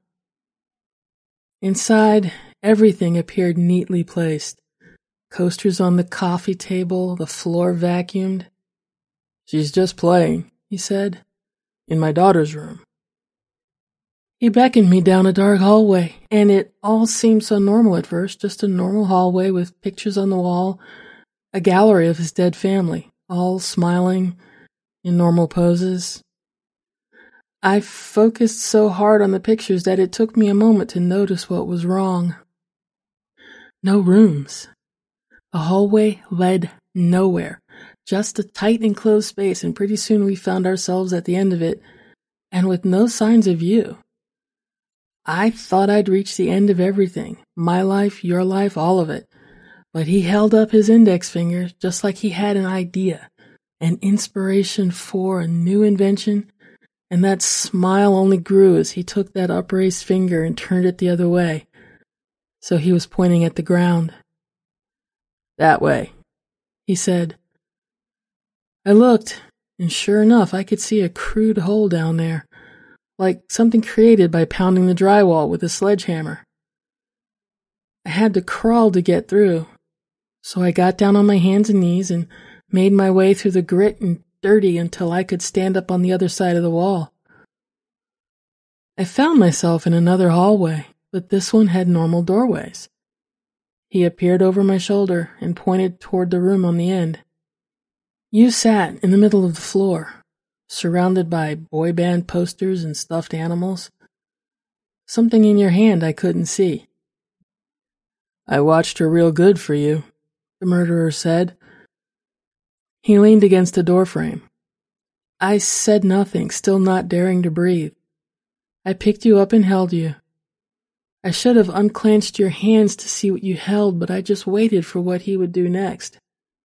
Inside, everything appeared neatly placed. Coasters on the coffee table, the floor vacuumed. "She's just playing," he said, "in my daughter's room." He beckoned me down a dark hallway, and it all seemed so normal at first, just a normal hallway with pictures on the wall, a gallery of his dead family, all smiling, in normal poses. I focused so hard on the pictures that it took me a moment to notice what was wrong. No rooms. The hallway led nowhere, just a tight enclosed space, and pretty soon we found ourselves at the end of it, and with no signs of you. I thought I'd reached the end of everything, my life, your life, all of it. But he held up his index finger just like he had an idea, an inspiration for a new invention, and that smile only grew as he took that upraised finger and turned it the other way. So he was pointing at the ground. That way, he said. I looked, and sure enough, I could see a crude hole down there, like something created by pounding the drywall with a sledgehammer. I had to crawl to get through, so I got down on my hands and knees and made my way through the grit and dirty until I could stand up on the other side of the wall. I found myself in another hallway, but this one had normal doorways. He appeared over my shoulder and pointed toward the room on the end. You sat in the middle of the floor, surrounded by boy band posters and stuffed animals. Something in your hand I couldn't see. I watched her real good for you, the murderer said. He leaned against the doorframe. I said nothing, still not daring to breathe. I picked you up and held you. I should have unclenched your hands to see what you held, but I just waited for what he would do next.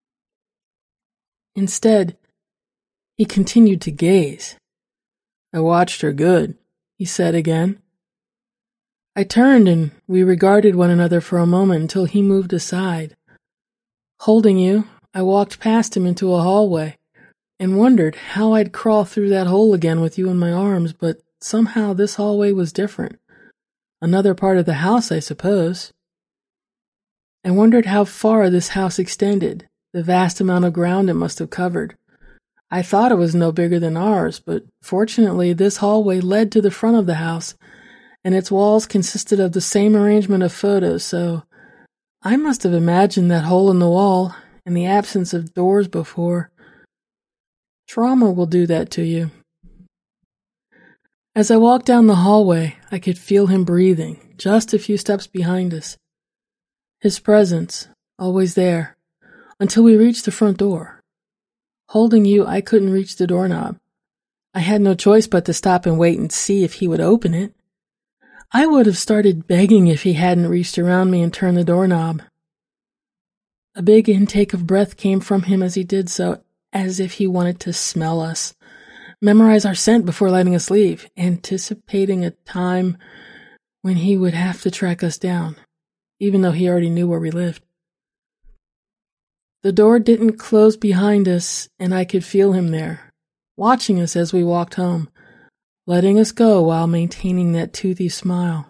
Instead, he continued to gaze. I watched her good, he said again. I turned and we regarded one another for a moment until he moved aside. Holding you, I walked past him into a hallway and wondered how I'd crawl through that hole again with you in my arms, but somehow this hallway was different. Another part of the house, I suppose. I wondered how far this house extended, the vast amount of ground it must have covered. I thought it was no bigger than ours, but fortunately this hallway led to the front of the house, and its walls consisted of the same arrangement of photos, so I must have imagined that hole in the wall and the absence of doors before. Trauma will do that to you. As I walked down the hallway, I could feel him breathing, just a few steps behind us. His presence, always there, until we reached the front door. Holding you, I couldn't reach the doorknob. I had no choice but to stop and wait and see if he would open it. I would have started begging if he hadn't reached around me and turned the doorknob. A big intake of breath came from him as he did so, as if he wanted to smell us, memorize our scent before letting us leave, anticipating a time when he would have to track us down, even though he already knew where we lived. The door didn't close behind us, and I could feel him there, watching us as we walked home, letting us go while maintaining that toothy smile.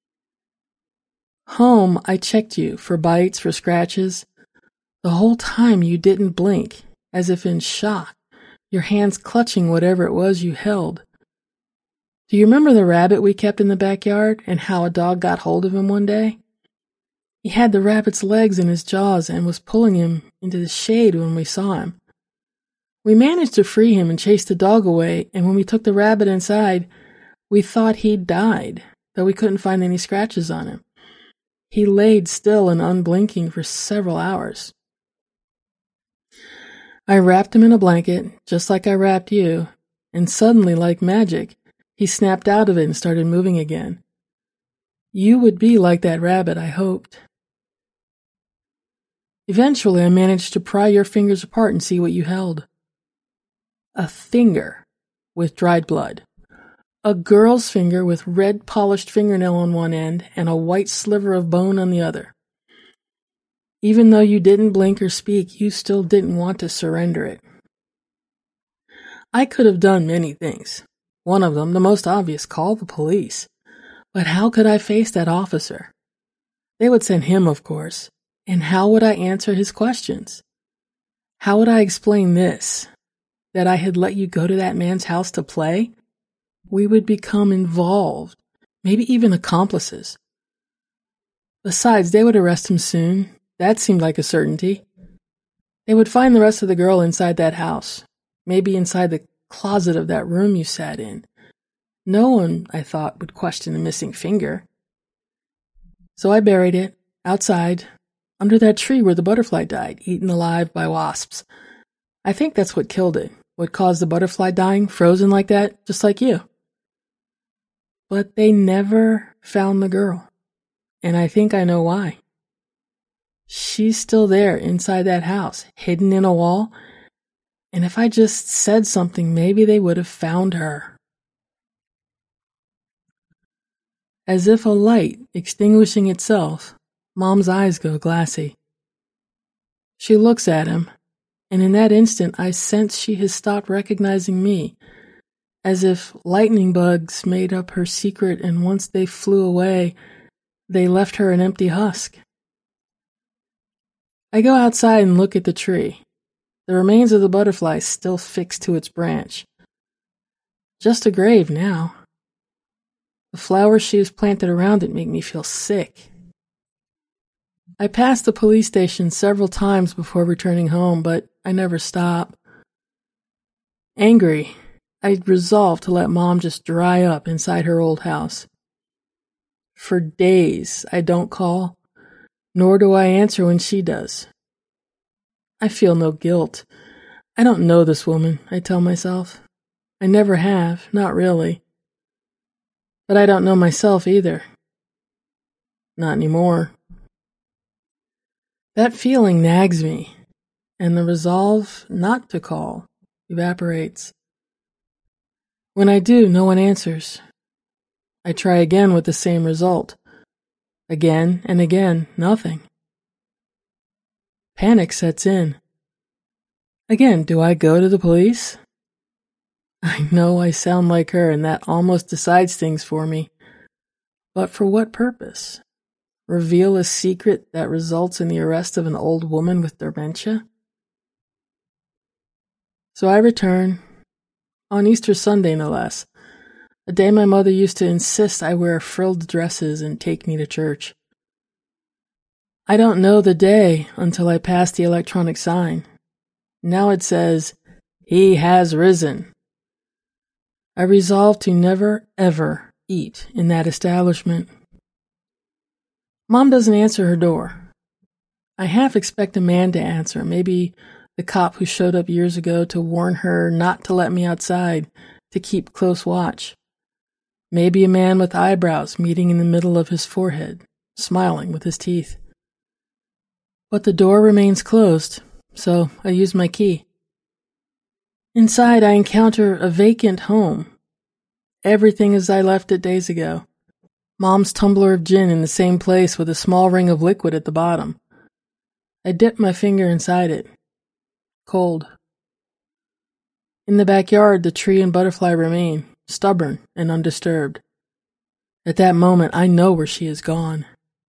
Home, I checked you for bites, for scratches. The whole time you didn't blink, as if in shock, your hands clutching whatever it was you held. Do you remember the rabbit we kept in the backyard and how a dog got hold of him one day? He had the rabbit's legs in his jaws and was pulling him into the shade when we saw him. We managed to free him and chase the dog away, and when we took the rabbit inside, we thought he'd died, though we couldn't find any scratches on him. He laid still and unblinking for several hours. I wrapped him in a blanket, just like I wrapped you, and suddenly, like magic, he snapped out of it and started moving again. You would be like that rabbit, I hoped. Eventually, I managed to pry your fingers apart and see what you held. A finger with dried blood. A girl's finger with red polished fingernail on one end and a white sliver of bone on the other. Even though you didn't blink or speak, you still didn't want to surrender it. I could have done many things. One of them, the most obvious, call the police. But how could I face that officer? They would send him, of course. And how would I answer his questions? How would I explain this? That I had let you go to that man's house to play? We would become involved, maybe even accomplices. Besides, they would arrest him soon. That seemed like a certainty. They would find the rest of the girl inside that house. Maybe inside the closet of that room you sat in. No one, I thought, would question the missing finger. So I buried it, outside, under that tree where the butterfly died, eaten alive by wasps. I think that's what killed it, what caused the butterfly dying, frozen like that, just like you. But they never found the girl, and I think I know why. She's still there inside that house, hidden in a wall, and if I just said something, maybe they would have found her. As if a light extinguishing itself, Mom's eyes go glassy. She looks at him, and in that instant I sense she has stopped recognizing me, as if lightning bugs made up her secret and once they flew away, they left her an empty husk. I go outside and look at the tree, the remains of the butterfly still fixed to its branch. Just a grave now. The flowers she has planted around it make me feel sick. I passed the police station several times before returning home, but I never stop. Angry, I resolved to let Mom just dry up inside her old house. For days, I don't call, nor do I answer when she does. I feel no guilt. I don't know this woman, I tell myself. I never have, not really. But I don't know myself either. Not anymore. That feeling nags me, and the resolve not to call evaporates. When I do, no one answers. I try again with the same result. Again and again, nothing. Panic sets in. Again, do I go to the police? I know I sound like her, and that almost decides things for me. But for what purpose? Reveal a secret that results in the arrest of an old woman with dementia? So I return, on Easter Sunday no less, a day my mother used to insist I wear frilled dresses and take me to church. I don't know the day until I pass the electronic sign. Now it says, "He has risen." I resolve to never, ever eat in that establishment. Mom doesn't answer her door. I half expect a man to answer, maybe the cop who showed up years ago to warn her not to let me outside, to keep close watch. Maybe a man with eyebrows meeting in the middle of his forehead, smiling with his teeth. But the door remains closed, so I use my key. Inside, I encounter a vacant home. Everything as I left it days ago. Mom's tumbler of gin in the same place with a small ring of liquid at the bottom. I dip my finger inside it. Cold. In the backyard, the tree and butterfly remain, stubborn and undisturbed. At that moment, I know where she is gone.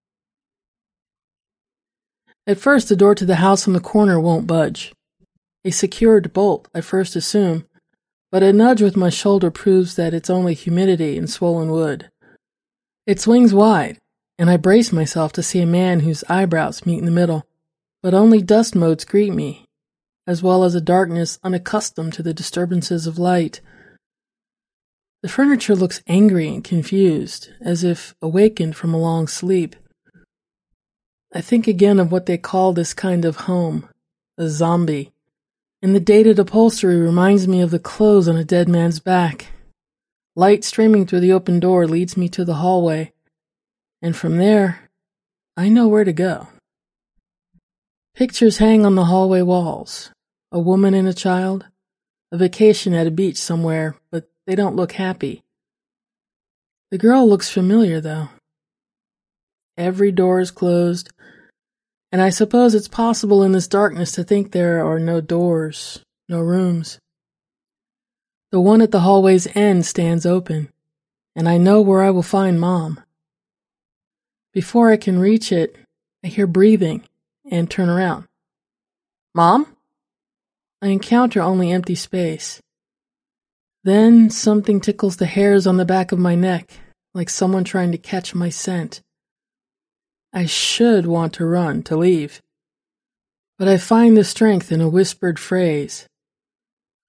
At first, the door to the house on the corner won't budge. A secured bolt, I first assume, but a nudge with my shoulder proves that it's only humidity and swollen wood. It swings wide, and I brace myself to see a man whose eyebrows meet in the middle, but only dust motes greet me, as well as a darkness unaccustomed to the disturbances of light. The furniture looks angry and confused, as if awakened from a long sleep. I think again of what they call this kind of home, a zombie, and the dated upholstery reminds me of the clothes on a dead man's back. Light streaming through the open door leads me to the hallway, and from there, I know where to go. Pictures hang on the hallway walls, a woman and a child, a vacation at a beach somewhere, but they don't look happy. The girl looks familiar, though. Every door is closed, and I suppose it's possible in this darkness to think there are no doors, no rooms. The one at the hallway's end stands open, and I know where I will find Mom. Before I can reach it, I hear breathing and turn around. Mom? I encounter only empty space. Then something tickles the hairs on the back of my neck, like someone trying to catch my scent. I should want to run, to leave, but I find the strength in a whispered phrase.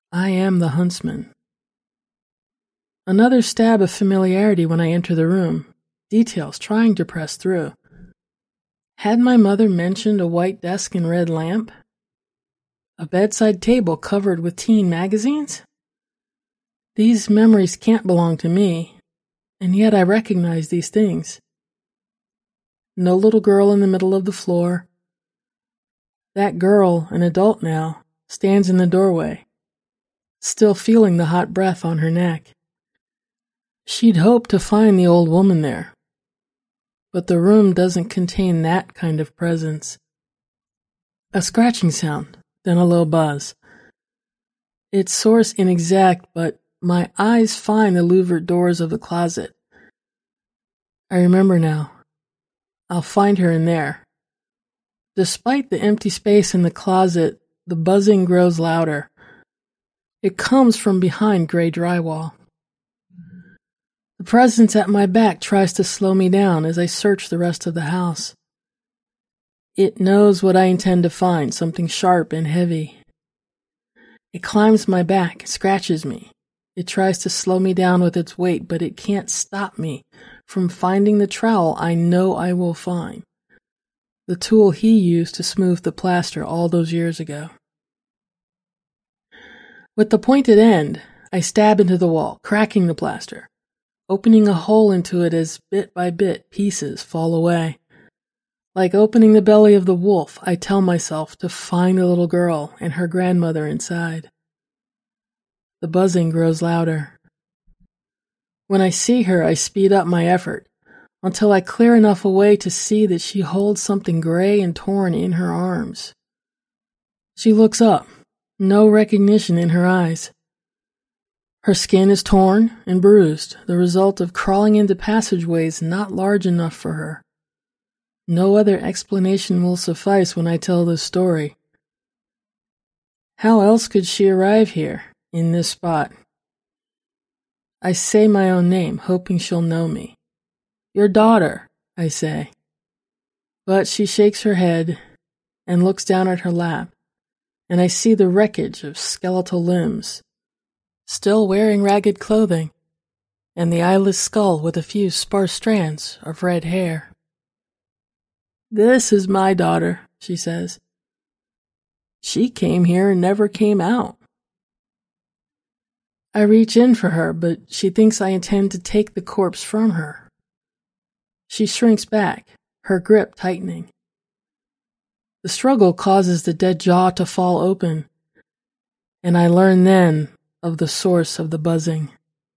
I am the huntsman. Another stab of familiarity when I enter the room, details trying to press through. Had my mother mentioned a white desk and red lamp? A bedside table covered with teen magazines? These memories can't belong to me, and yet I recognize these things. No little girl in the middle of the floor. That girl, an adult now, stands in the doorway, still feeling the hot breath on her neck. She'd hoped to find the old woman there, but the room doesn't contain that kind of presence. A scratching sound, then a low buzz. Its source inexact, but my eyes find the louvered doors of the closet. I remember now. I'll find her in there. Despite the empty space in the closet, the buzzing grows louder. It comes from behind gray drywall. The presence at my back tries to slow me down as I search the rest of the house. It knows what I intend to find, something sharp and heavy. It climbs my back, scratches me. It tries to slow me down with its weight, but it can't stop me from finding the trowel I know I will find, the tool he used to smooth the plaster all those years ago. With the pointed end, I stab into the wall, cracking the plaster, opening a hole into it as bit by bit pieces fall away. Like opening the belly of the wolf, I tell myself to find the little girl and her grandmother inside. The buzzing grows louder. When I see her, I speed up my effort until I clear enough away to see that she holds something gray and torn in her arms. She looks up, no recognition in her eyes. Her skin is torn and bruised, the result of crawling into passageways not large enough for her. No other explanation will suffice when I tell this story. How else could she arrive here, in this spot? I say my own name, hoping she'll know me. Your daughter, I say. But she shakes her head and looks down at her lap, and I see the wreckage of skeletal limbs, still wearing ragged clothing, and the eyeless skull with a few sparse strands of red hair. This is my daughter, she says. She came here and never came out. I reach in for her, but she thinks I intend to take the corpse from her. She shrinks back, her grip tightening. The struggle causes the dead jaw to fall open, and I learn then of the source of the buzzing.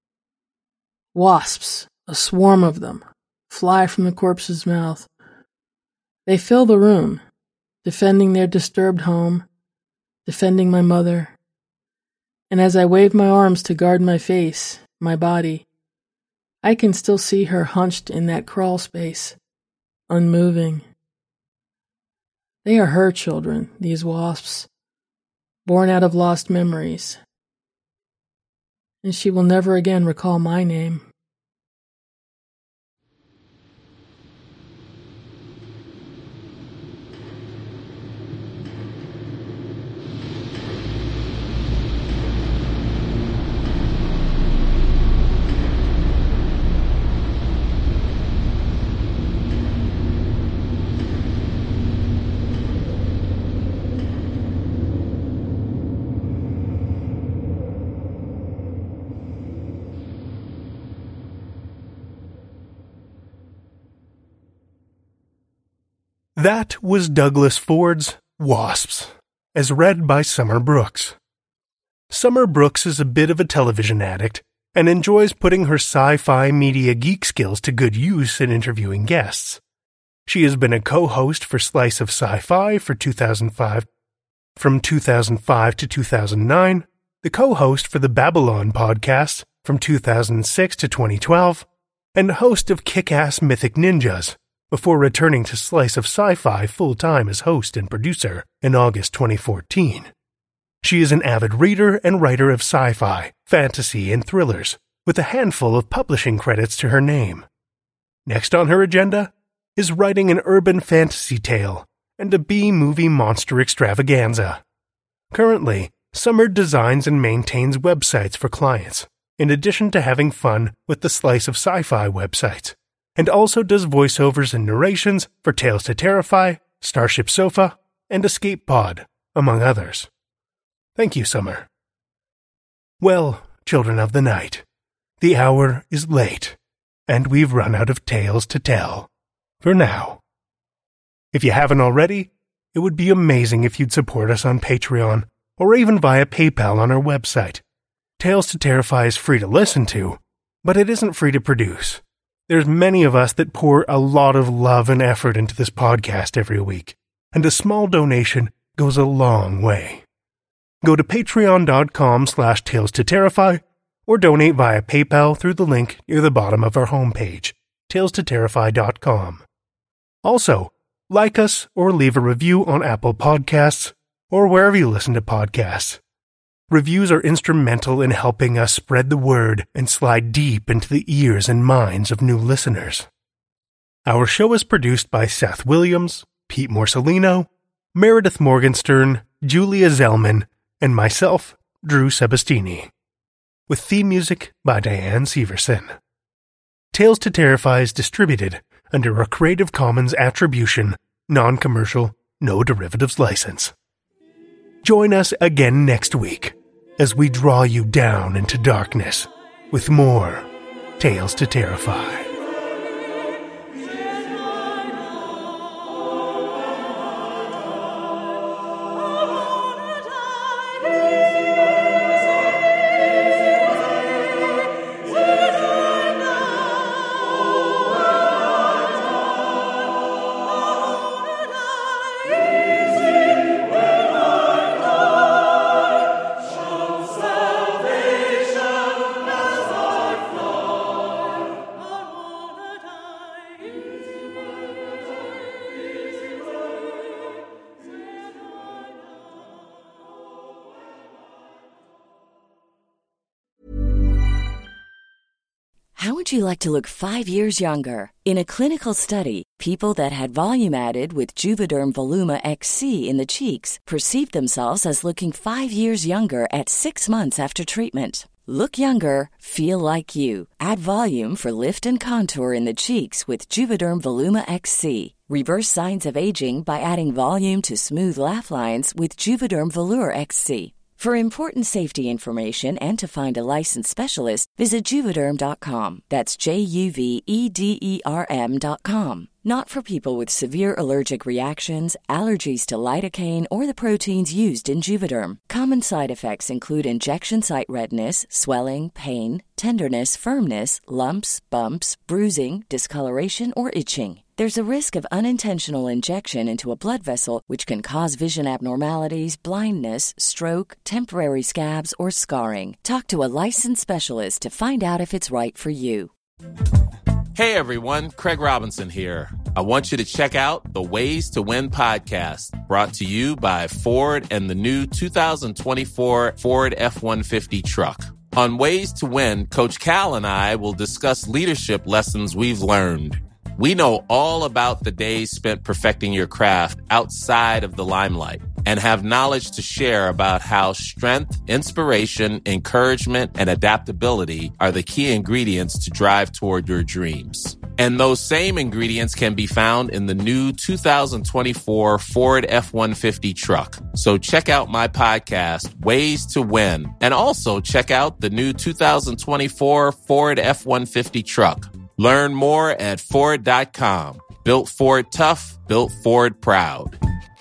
Wasps, a swarm of them, fly from the corpse's mouth. They fill the room, defending their disturbed home, defending my mother. And as I wave my arms to guard my face, my body, I can still see her hunched in that crawl space, unmoving. They are her children, these wasps, born out of lost memories. And she will never again recall my name. That was Douglas Ford's Wasps, as read by Summer Brooks. Summer Brooks is a bit of a television addict and enjoys putting her sci-fi media geek skills to good use in interviewing guests. She has been a co-host for Slice of Sci-Fi for two thousand five. From two thousand five to two thousand nine, the co-host for the Babylon podcast from two thousand six to twenty twelve, and host of Kick-Ass Mythic Ninjas, before returning to Slice of Sci-Fi full-time as host and producer in August twenty fourteen. She is an avid reader and writer of sci-fi, fantasy, and thrillers, with a handful of publishing credits to her name. Next on her agenda is writing an urban fantasy tale and a B-movie monster extravaganza. Currently, Summer designs and maintains websites for clients, in addition to having fun with the Slice of Sci-Fi websites, and also does voiceovers and narrations for Tales to Terrify, Starship Sofa, and Escape Pod, among others. Thank you, Summer. Well, children of the night, the hour is late, and we've run out of tales to tell, for now. If you haven't already, it would be amazing if you'd support us on Patreon, or even via PayPal on our website. Tales to Terrify is free to listen to, but it isn't free to produce. There's many of us that pour a lot of love and effort into this podcast every week, and a small donation goes a long way. Go to patreon.com slash tales to terrify, or donate via PayPal through the link near the bottom of our homepage, tales to terrify dot com. Also, like us or leave a review on Apple Podcasts, or wherever you listen to podcasts. Reviews are instrumental in helping us spread the word and slide deep into the ears and minds of new listeners. Our show is produced by Seth Williams, Pete Morcellino, Meredith Morgenstern, Julia Zellman, and myself, Drew Sebastini, with theme music by Diane Severson. Tales to Terrify is distributed under a Creative Commons Attribution, Non-Commercial, No Derivatives license. Join us again next week as we draw you down into darkness with more Tales to Terrify. How would you like to look five years younger? In a clinical study, people that had volume added with Juvederm Voluma X C in the cheeks perceived themselves as looking five years younger at six months after treatment. Look younger, feel like you. Add volume for lift and contour in the cheeks with Juvederm Voluma X C. Reverse signs of aging by adding volume to smooth laugh lines with Juvederm Volure X C. For important safety information and to find a licensed specialist, visit Juvederm dot com. That's J U V E D E R M dot com. Not for people with severe allergic reactions, allergies to lidocaine, or the proteins used in Juvederm. Common side effects include injection site redness, swelling, pain, tenderness, firmness, lumps, bumps, bruising, discoloration, or itching. There's a risk of unintentional injection into a blood vessel, which can cause vision abnormalities, blindness, stroke, temporary scabs, or scarring. Talk to a licensed specialist to find out if it's right for you. Hey everyone, Craig Robinson here. I want you to check out the Ways to Win podcast, brought to you by Ford and the new two thousand twenty-four Ford F one fifty truck. On Ways to Win, Coach Cal and I will discuss leadership lessons we've learned. We know all about the days spent perfecting your craft outside of the limelight and have knowledge to share about how strength, inspiration, encouragement, and adaptability are the key ingredients to drive toward your dreams. And those same ingredients can be found in the new two thousand twenty-four Ford F one fifty truck. So check out my podcast, Ways to Win, and also check out the new two thousand twenty-four Ford F one fifty truck. Learn more at Ford dot com. Built Ford tough, built Ford proud.